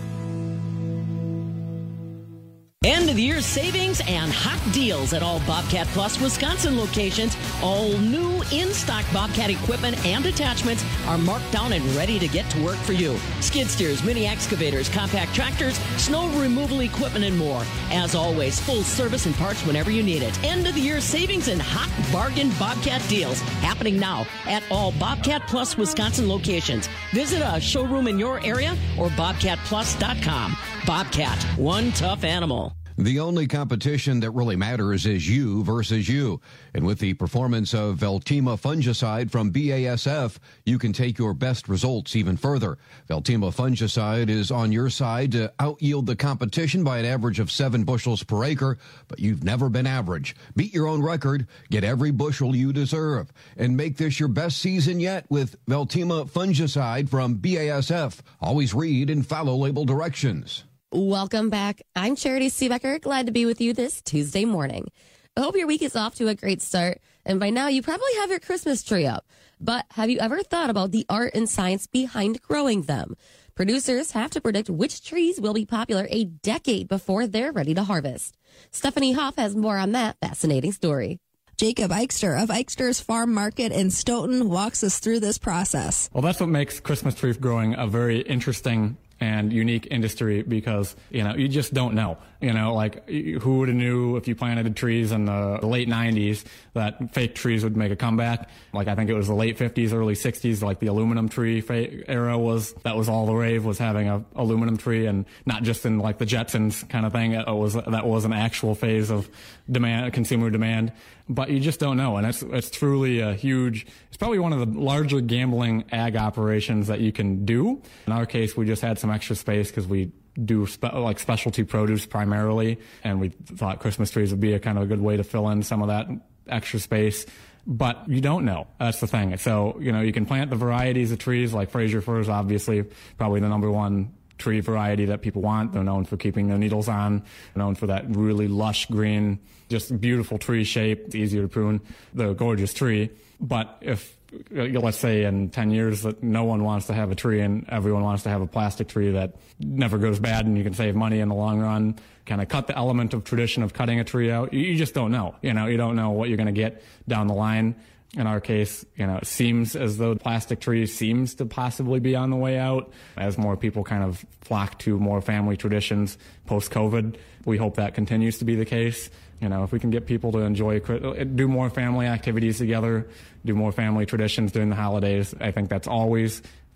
End of the year savings and hot deals at all Bobcat Plus Wisconsin locations. All new in-stock Bobcat equipment and attachments are marked down and ready to get to work for you. Skid steers, mini excavators, compact tractors, snow removal equipment, and more. As always, full service and parts whenever you need it. End of the year savings and hot bargain Bobcat deals happening now at all Bobcat Plus Wisconsin locations. Visit a showroom in your area or bobcat plus dot com. Bobcat, one tough animal. The only competition that really matters is you versus you. And with the performance of Veltima fungicide from B A S F, you can take your best results even further. Veltima fungicide is on your side to out-yield the competition by an average of seven bushels per acre, but you've never been average. Beat your own record, get every bushel you deserve, and make this your best season yet with Veltima fungicide from B A S F. Always read and follow label directions. Welcome back. I'm Charity Seebecker. Glad to be with you this Tuesday morning. I hope your week is off to a great start. And by now, you probably have your Christmas tree up. But have you ever thought about the art and science behind growing them? Producers have to predict which trees will be popular a decade before they're ready to harvest. Stephanie Huff has more on that fascinating story. Jacob Eichster of Eichster's Farm Market in Stoughton walks us through this process. Well, that's what makes Christmas tree growing a very interesting and unique industry, because, you know, you just don't know. You know, like, who would have knew if you planted trees in the late nineties that fake trees would make a comeback? Like, I think it was the late fifties, early sixties, like the aluminum tree era was, that was all the rave, was having a aluminum tree, and not just in like the Jetsons kind of thing. It was, that was an actual phase of demand, consumer demand. But you just don't know. And it's, it's truly a huge, it's probably one of the larger gambling ag operations that you can do. In our case, we just had some extra space because we do spe- like specialty produce primarily, and we thought Christmas trees would be a kind of a good way to fill in some of that extra space. But you don't know. That's the thing. So, you know, you can plant the varieties of trees, like Fraser fir is obviously probably the number one tree variety that people want. They're known for keeping their needles on, they're known for that really lush green, just beautiful tree shape. It's easier to prune. They're a gorgeous tree. But if, let's say in ten years that no one wants to have a tree and everyone wants to have a plastic tree that never goes bad and you can save money in the long run, kind of cut the element of tradition of cutting a tree out, you just don't know. You know, you don't know what you're going to get down the line. In our case, you know, it seems as though the plastic tree seems to possibly be on the way out as more people kind of flock to more family traditions post-COVID. We hope that continues to be the case. You know, if we can get people to enjoy, do more family activities together, do more family traditions during the holidays, I think that's always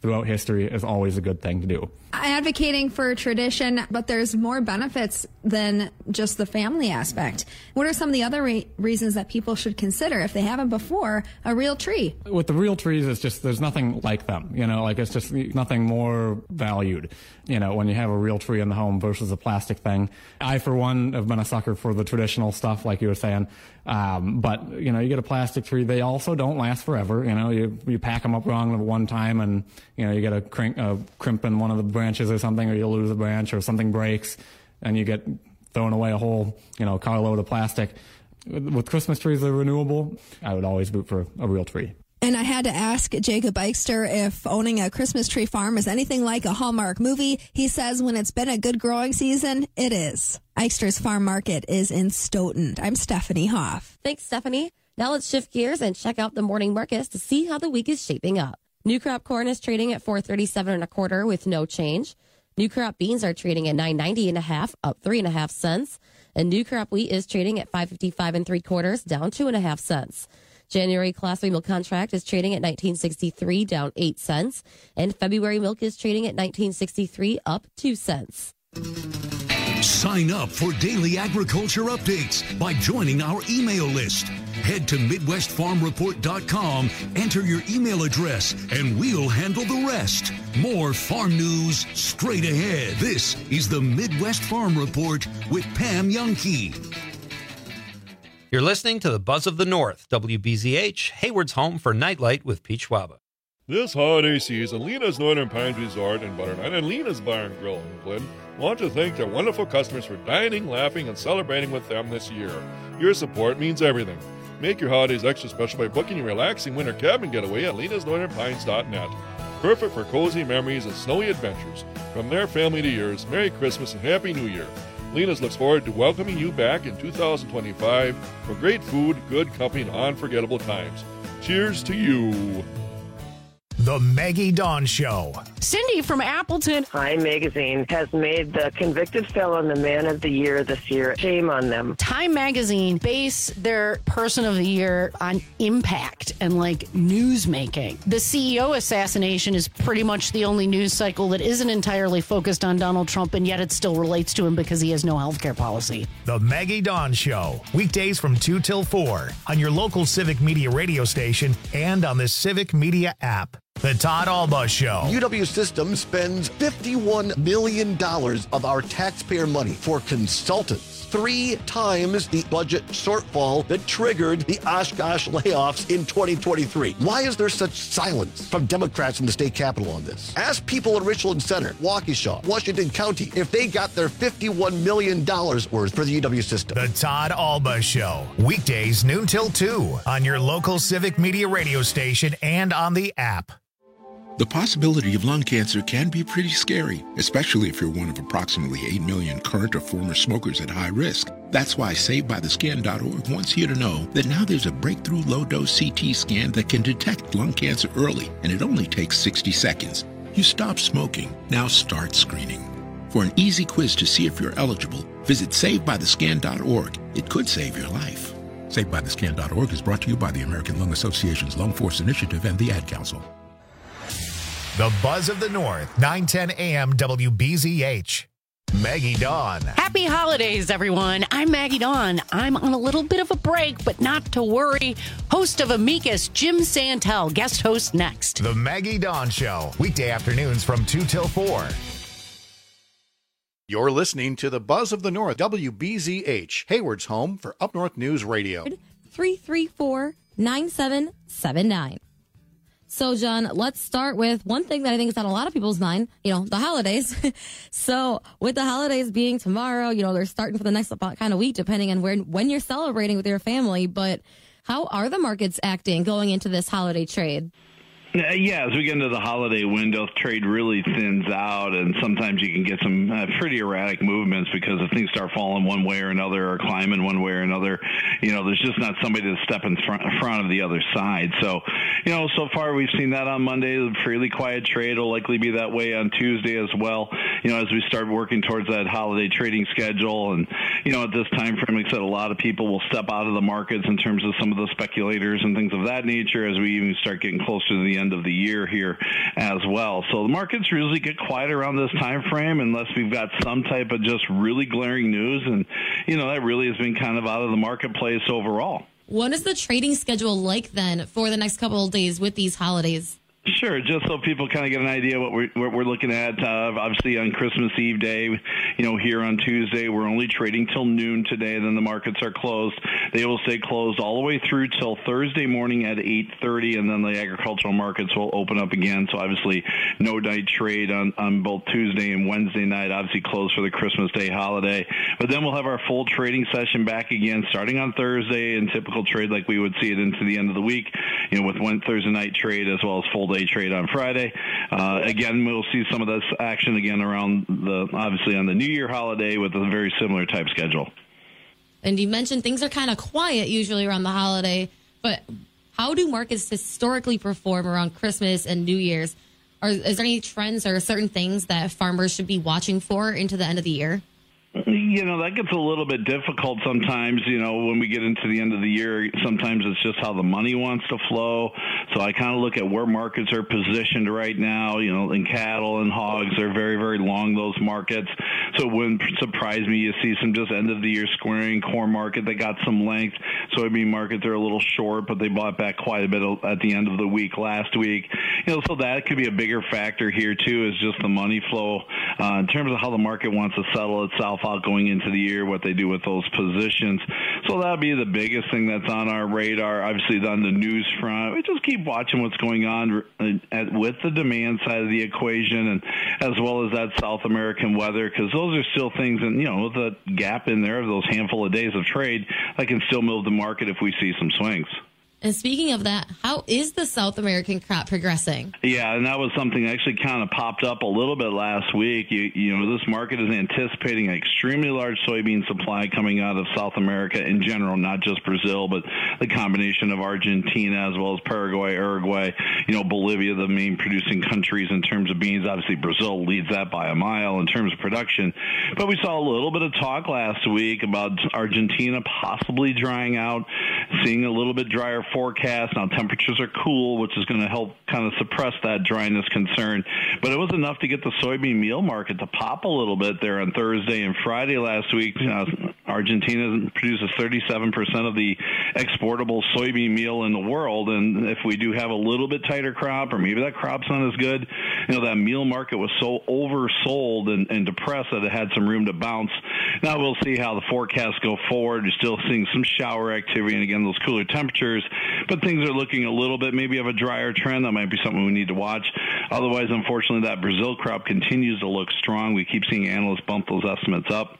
throughout history is always a good thing to do. Advocating for tradition, but there's more benefits than just the family aspect. What are some of the other re- reasons that people should consider, if they haven't before, a real tree? With the real trees, it's just, there's nothing like them, you know, like it's just nothing more valued, you know, when you have a real tree in the home versus a plastic thing. I, for one, have been a sucker for the traditional stuff, like you were saying. Um, but, you know, you get a plastic tree, they also don't last forever. You know, you, you pack them up wrong one time and, you know, you get a, crank, a crimp in one of the branches or something, or you lose a branch or something breaks and you get thrown away a whole, you know, carload of plastic. With Christmas trees, they're renewable. I would always root for a real tree. And I had to ask Jacob Eichster if owning a Christmas tree farm is anything like a Hallmark movie. He says when it's been a good growing season, it is. Eichster's Farm Market is in Stoughton. I'm Stephanie Hoff. Thanks, Stephanie. Now let's shift gears and check out the morning markets to see how the week is shaping up. New crop corn is trading at four thirty-seven and a quarter with no change. New crop beans are trading at nine ninety and a half, up three and a half cents. And new crop wheat is trading at five fifty-five and three quarters, down two and a half cents. January class three milk contract is trading at nineteen sixty-three, down eight cents. And February milk is trading at nineteen sixty-three, up two cents. Sign up for daily agriculture updates by joining our email list. Head to Midwest Farm Report dot com, enter your email address, and we'll handle the rest. More farm news straight ahead. This is the Midwest Farm Report with Pam Youngkey. You're listening to the Buzz of the North, W B Z H, Hayward's home for Nightlight with Pete Schwaba. This holiday season, Lena's Northern Pines Resort in Butternut and Lena's Bar and Grill in Glen want to thank their wonderful customers for dining, laughing, and celebrating with them this year. Your support means everything. Make your holidays extra special by booking your relaxing winter cabin getaway at lenas northern pines dot net. Perfect for cozy memories and snowy adventures. From their family to yours, Merry Christmas and Happy New Year. Lena's looks forward to welcoming you back in two thousand twenty-five for great food, good company, and unforgettable times. Cheers to you. The Maggie Dawn Show. Cindy from Appleton. Time Magazine has made the convicted felon the man of the year this year. Shame on them. Time Magazine base their person of the year on impact and like news making. The C E O assassination is pretty much the only news cycle that isn't entirely focused on Donald Trump, and yet it still relates to him because he has no health care policy. The Maggie Dawn Show. Weekdays from two till four on your local Civic Media radio station and on the Civic Media app. The Todd Alba Show. U W Systems spends fifty-one million dollars of our taxpayer money for consultants. Three times the budget shortfall that triggered the Oshkosh layoffs in twenty twenty-three. Why is there such silence from Democrats in the state capitol on this? Ask people in Richland Center, Waukesha, Washington County if they got their fifty-one million dollars worth for the U W system. The Todd Alba Show. Weekdays noon till two on your local Civic Media radio station and on the app. The possibility of lung cancer can be pretty scary, especially if you're one of approximately eight million current or former smokers at high risk. That's why Saved By The Scan dot org wants you to know that now there's a breakthrough low-dose C T scan that can detect lung cancer early, and it only takes sixty seconds. You stop smoking, now start screening. For an easy quiz to see if you're eligible, visit Saved By The Scan dot org. It could save your life. Saved By The Scan dot org is brought to you by the American Lung Association's Lung Force Initiative and the Ad Council. The Buzz of the North, nine ten a.m. W B Z H. Maggie Dawn. Happy holidays, everyone. I'm Maggie Dawn. I'm on a little bit of a break, but not to worry. Host of Amicus, Jim Santel, guest host next. The Maggie Dawn Show, weekday afternoons from two till four. You're listening to the Buzz of the North, W B Z H, Hayward's home for Up North News Radio. three three four, nine seven seven nine. So, John, let's start with one thing that I think is on a lot of people's mind, you know, the holidays. So with the holidays being tomorrow, you know, they're starting for the next kind of week, depending on where, when you're celebrating with your family. But how are the markets acting going into this holiday trade? Yeah, as we get into the holiday window, trade really thins out, and sometimes you can get some uh, pretty erratic movements because if things start falling one way or another or climbing one way or another, you know, there's just not somebody to step in front, front of the other side. So, you know, so far we've seen that on Monday, a fairly quiet trade. Will likely be that way on Tuesday as well, you know, as we start working towards that holiday trading schedule. And, you know, at this time frame, like I said, a lot of people will step out of the markets in terms of some of the speculators and things of that nature as we even start getting closer to the end of the year here as well. So the markets usually get quiet around this time frame unless we've got some type of just really glaring news. And, you know, that really has been kind of out of the marketplace overall. What is the trading schedule like then for the next couple of days with these holidays? Sure, just so people kind of get an idea what we're, what we're looking at. Uh, obviously, on Christmas Eve day, you know, here on Tuesday, we're only trading till noon today. Then the markets are closed. They will stay closed all the way through till Thursday morning at eight thirty, and then the agricultural markets will open up again. So obviously, no night trade on, on both Tuesday and Wednesday night, obviously closed for the Christmas Day holiday. But then we'll have our full trading session back again starting on Thursday, and typical trade like we would see it into the end of the week, you know, with one Thursday night trade as well as full day trade on Friday. Uh, again, we'll see some of this action again around the, obviously on the New Year holiday with a very similar type schedule. And you mentioned things are kind of quiet usually around the holiday, but how do markets historically perform around Christmas and New Year's? Are, is there any trends or certain things that farmers should be watching for into the end of the year? You know, that gets a little bit difficult sometimes, you know, when we get into the end of the year. Sometimes it's just how the money wants to flow. So I kind of look at where markets are positioned right now. You know, in cattle and hogs, they're very, very long, those markets. So it wouldn't surprise me. You see some just end of the year squaring. Corn market, they got some length. Soybean market, they're a little short, but they bought back quite a bit at the end of the week last week. You know, so that could be a bigger factor here too, is just the money flow. Uh, in terms of how the market wants to settle itself out going into the year, what they do with those positions. So that'll be the biggest thing that's on our radar. Obviously, on the news front, we just keep watching what's going on at, with the demand side of the equation, and as well as that South American weather, because those are still things, and you know, with a gap in there of those handful of days of trade, that can still move the market if we see some swings. And speaking of that, how is the South American crop progressing? Yeah, and that was something that actually kind of popped up a little bit last week. You, you know, this market is anticipating an extremely large soybean supply coming out of South America in general, not just Brazil, but the combination of Argentina as well as Paraguay, Uruguay, you know, Bolivia, the main producing countries in terms of beans. Obviously, Brazil leads that by a mile in terms of production. But we saw a little bit of talk last week about Argentina possibly drying out, seeing a little bit drier forecast. Now temperatures are cool, which is going to help kind of suppress that dryness concern. But it was enough to get the soybean meal market to pop a little bit there on Thursday and Friday last week. Uh, Argentina produces thirty-seven percent of the exportable soybean meal in the world. And if we do have a little bit tighter crop, or maybe that crop's not as good, you know, that meal market was so oversold and, and depressed that it had some room to bounce. Now we'll see how the forecasts go forward. You're still seeing some shower activity, and again, those cooler temperatures. But things are looking a little bit maybe of a drier trend. That might be something we need to watch. Otherwise, unfortunately, that Brazil crop continues to look strong. We keep seeing analysts bump those estimates up.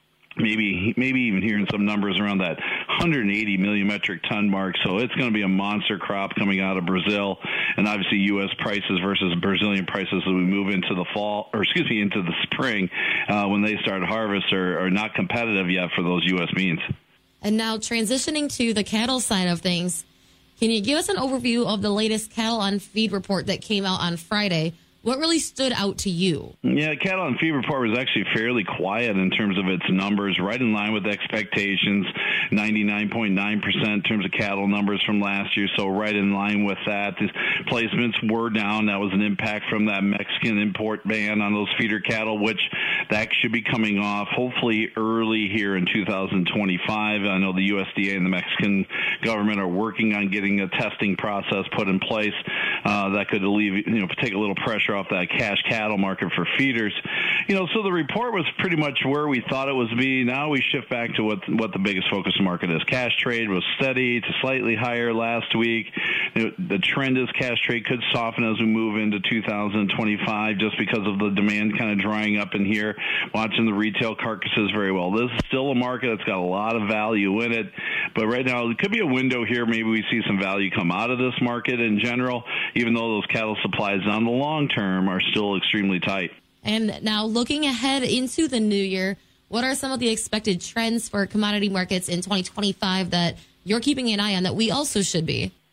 Maybe maybe even hearing some numbers around that one hundred eighty million metric ton mark. So it's going to be a monster crop coming out of Brazil. And obviously U S prices versus Brazilian prices as we move into the fall, or excuse me, into the spring uh, when they start harvest are, are not competitive yet for those U S beans. And now transitioning to the cattle side of things, can you give us an overview of the latest cattle on feed report that came out on Friday? What really stood out to you? Yeah, cattle on feed report was actually fairly quiet in terms of its numbers, right in line with expectations, ninety-nine point nine percent in terms of cattle numbers from last year, so right in line with that. The placements were down. That was an impact from that Mexican import ban on those feeder cattle, which that should be coming off hopefully early here in two thousand twenty-five. I know the U S D A and the Mexican government are working on getting a testing process put in place uh, that could alleviate, you know, take a little pressure off that cash cattle market for feeders. You know, so the report was pretty much where we thought it was be. Now we shift back to what what the biggest focus market is. Cash trade was steady to slightly higher last week. The trend is cash trade could soften as we move into two thousand twenty-five just because of the demand kind of drying up in here. Watching the retail carcasses very well. This is still a market that's got a lot of value in it, but right now it could be a window here. Maybe we see some value come out of this market in general, even though those cattle supplies on the long term are still extremely tight. And now looking ahead into the new year, what are some of the expected trends for commodity markets in twenty twenty-five that you're keeping an eye on that we also should be?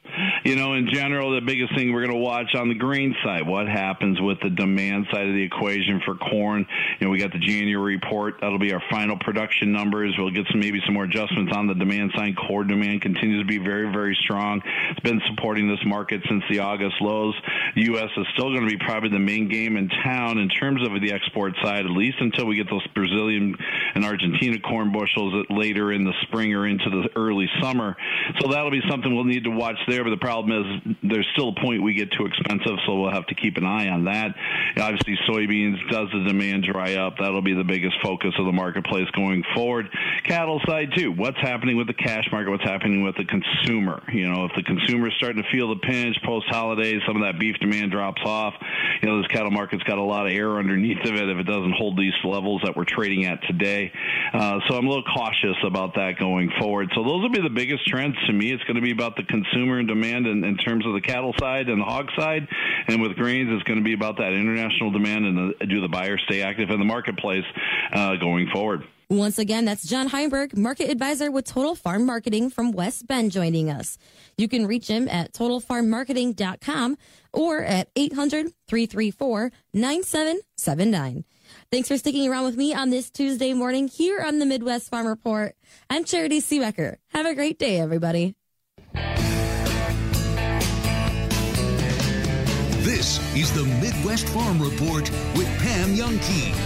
you know, in general, the biggest thing we're going to watch on the grain side, what happens with the demand side of the equation for corn. You know, we got the January report. That'll be our final production numbers. We'll get some maybe some more adjustments on the demand side. Core demand continues to be very, very strong. It's been supporting this market since the August lows. The U S is still going to be probably the main game in town in terms of the export side, at least until we get those Brazilian and Argentina corn bushels later in the spring or into the early summer. So that'll be something we'll need to watch there. But the problem is there's still a point we get too expensive, so we'll have to keep an eye on that. Obviously, soybeans, does the demand dry up? That'll be the biggest focus of the marketplace going forward. Cattle side, too. What's happening with the cash market? What's happening with the consumer? You know, if the consumer is starting to feel the pinch post-holidays, some of that beef demand drops off. You know, this cattle market's got a lot of air underneath of it if it doesn't hold these levels that we're trading at today. Uh, so I'm a little cautious about that going forward. So those will be the biggest trends to me. It's going to be about the consumer and demand in, in terms of the cattle side and the hog side. And with grains, it's going to be about that international demand and the, do the buyers stay active in the marketplace uh, going forward. Once again, that's John Heinberg, market advisor with Total Farm Marketing from West Bend, joining us. You can reach him at total farm marketing dot com or at eight hundred, three three four, nine seven seven nine. Thanks for sticking around with me on this Tuesday morning here on the Midwest Farm Report. I'm Charity Seebecker. Have a great day, everybody. This is the Midwest Farm Report with Pam Youngkey.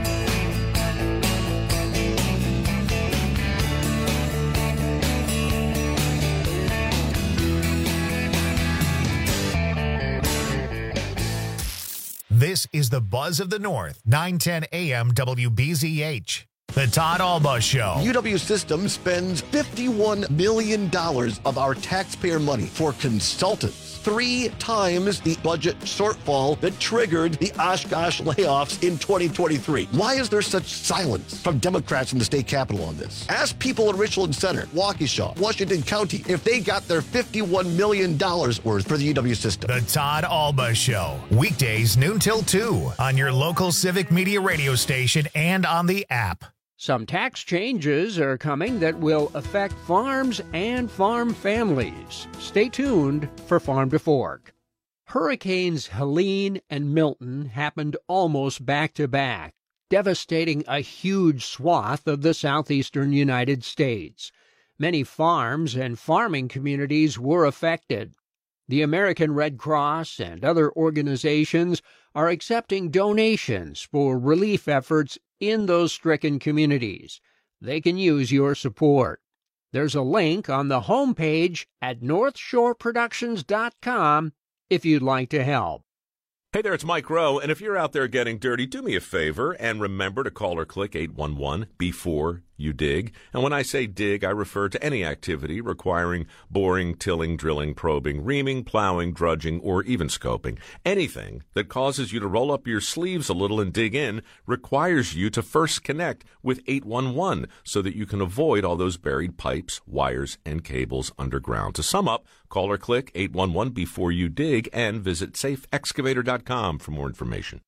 This is the Buzz of the North, nine ten A M W B Z H. The Todd Alba Show. U W Systems spends fifty-one million dollars of our taxpayer money for consultants, three times the budget shortfall that triggered the Oshkosh layoffs in twenty twenty-three. Why is there such silence from Democrats in the state capitol on this? Ask people in Richland Center, Waukesha, Washington County if they got their fifty-one million dollars worth for the U W system. The Todd Alba Show. Weekdays noon till two on your local Civic Media radio station and on the app. Some tax changes are coming that will affect farms and farm families. Stay tuned for Farm to Fork. Hurricanes Helene and Milton happened almost back to back, devastating a huge swath of the southeastern United States. Many farms and farming communities were affected. The American Red Cross and other organizations are accepting donations for relief efforts in those stricken communities. They can use your support. There's a link on the homepage at north shore productions dot com if you'd like to help. Hey there, it's Mike Rowe, and if you're out there getting dirty, do me a favor and remember to call or click eight one one before you dig. And when I say dig, I refer to any activity requiring boring, tilling, drilling, probing, reaming, plowing, drudging, or even scoping. Anything that causes you to roll up your sleeves a little and dig in requires you to first connect with eight one one so that you can avoid all those buried pipes, wires, and cables underground. To sum up, call or click eight one one before you dig and visit safe excavator dot com for more information.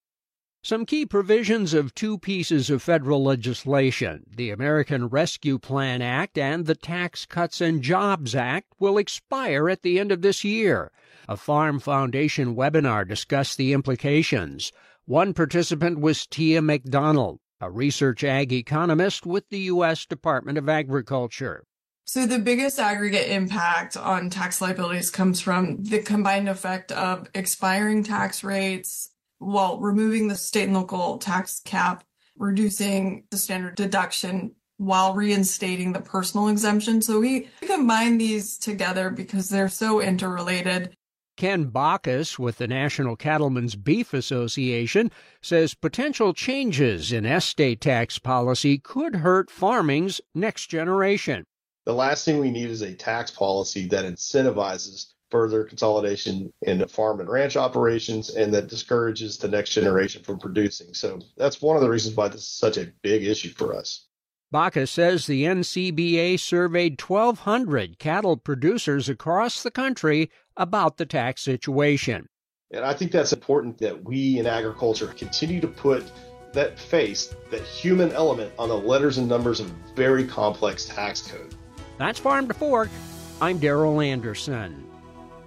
Some key provisions of two pieces of federal legislation, the American Rescue Plan Act and the Tax Cuts and Jobs Act, will expire at the end of this year. A Farm Foundation webinar discussed the implications. One participant was Tia McDonald, a research ag economist with the U S Department of Agriculture. So the biggest aggregate impact on tax liabilities comes from the combined effect of expiring tax rates, while removing the state and local tax cap, reducing the standard deduction while reinstating the personal exemption. So we combine these together because they're so interrelated. Ken Bacchus with the National Cattlemen's Beef Association says potential changes in estate tax policy could hurt farming's next generation. The last thing we need is a tax policy that incentivizes further consolidation in farm and ranch operations and that discourages the next generation from producing. So that's one of the reasons why this is such a big issue for us. Bacchus says the N C B A surveyed twelve hundred cattle producers across the country about the tax situation. And I think that's important that we in agriculture continue to put that face, that human element on the letters and numbers of a very complex tax code. That's Farm to Fork. I'm Darrell Anderson.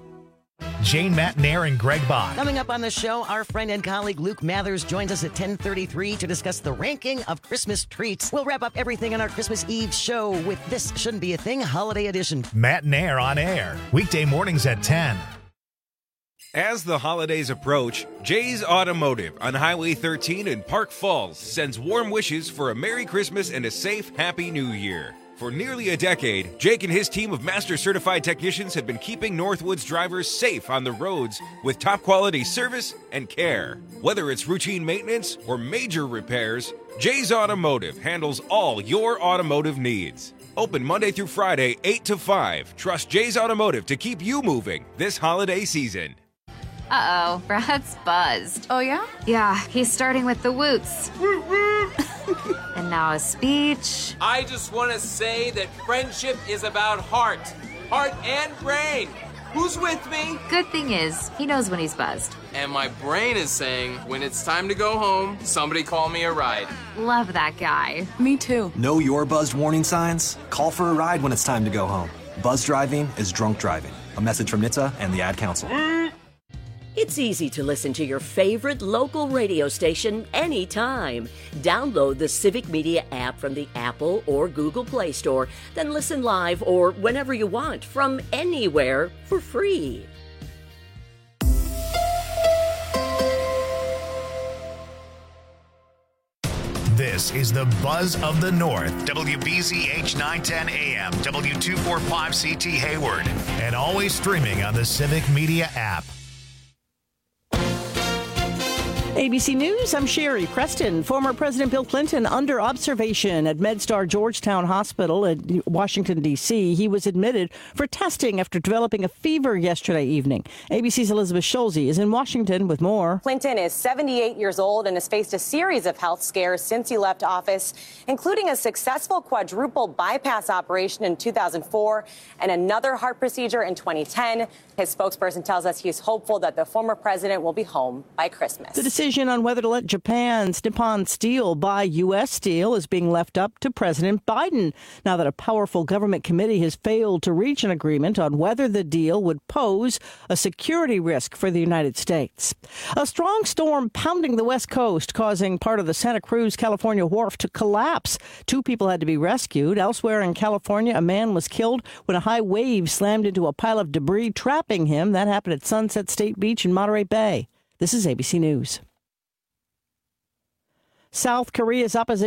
Jane Matnair and Greg Bond. Coming up on the show, our friend and colleague Luke Mathers joins us at ten thirty-three to discuss the ranking of Christmas treats. We'll wrap up everything on our Christmas Eve show with This Shouldn't Be a Thing Holiday Edition. Matnair on air, weekday mornings at ten. As the holidays approach, Jay's Automotive on Highway thirteen in Park Falls sends warm wishes for a Merry Christmas and a safe, Happy New Year. For nearly a decade, Jake and his team of master certified technicians have been keeping Northwoods drivers safe on the roads with top quality service and care. Whether it's routine maintenance or major repairs, Jay's Automotive handles all your automotive needs. Open Monday through Friday, eight to five. Trust Jay's Automotive to keep you moving this holiday season. Uh-oh, Brad's buzzed. Oh, yeah? Yeah, he's starting with the woots. And now a speech. I just want to say that friendship is about heart. Heart and brain. Who's with me? Good thing is, he knows when he's buzzed. And my brain is saying, when it's time to go home, somebody call me a ride. Love that guy. Me too. Know your buzzed warning signs? Call for a ride when it's time to go home. Buzz driving is drunk driving. A message from N H T S A and the Ad Council. It's easy to listen to your favorite local radio station anytime. Download the Civic Media app from the Apple or Google Play Store, then listen live or whenever you want from anywhere for free. This is the Buzz of the North. W B Z H nine ten A M, W two forty-five C T Hayward, and always streaming on the Civic Media app. A B C News, I'm Sherry Preston. Former President Bill Clinton under observation at MedStar Georgetown Hospital in Washington, D C He was admitted for testing after developing a fever yesterday evening. A B C's Elizabeth Schulze is in Washington with more. Clinton is seventy-eight years old and has faced a series of health scares since he left office, including a successful quadruple bypass operation in two thousand four and another heart procedure in twenty ten. His spokesperson tells us he's hopeful that the former president will be home by Christmas. The decision on whether to let Japan's Nippon Steel buy U S steel is being left up to President Biden, now that a powerful government committee has failed to reach an agreement on whether the deal would pose a security risk for the United States. A strong storm pounding the west coast, causing part of the Santa Cruz, California wharf to collapse. Two people had to be rescued. Elsewhere in California, a man was killed when a high wave slammed into a pile of debris, trapping him. That happened at Sunset State Beach in Monterey Bay. This is A B C News. South Korea's opposition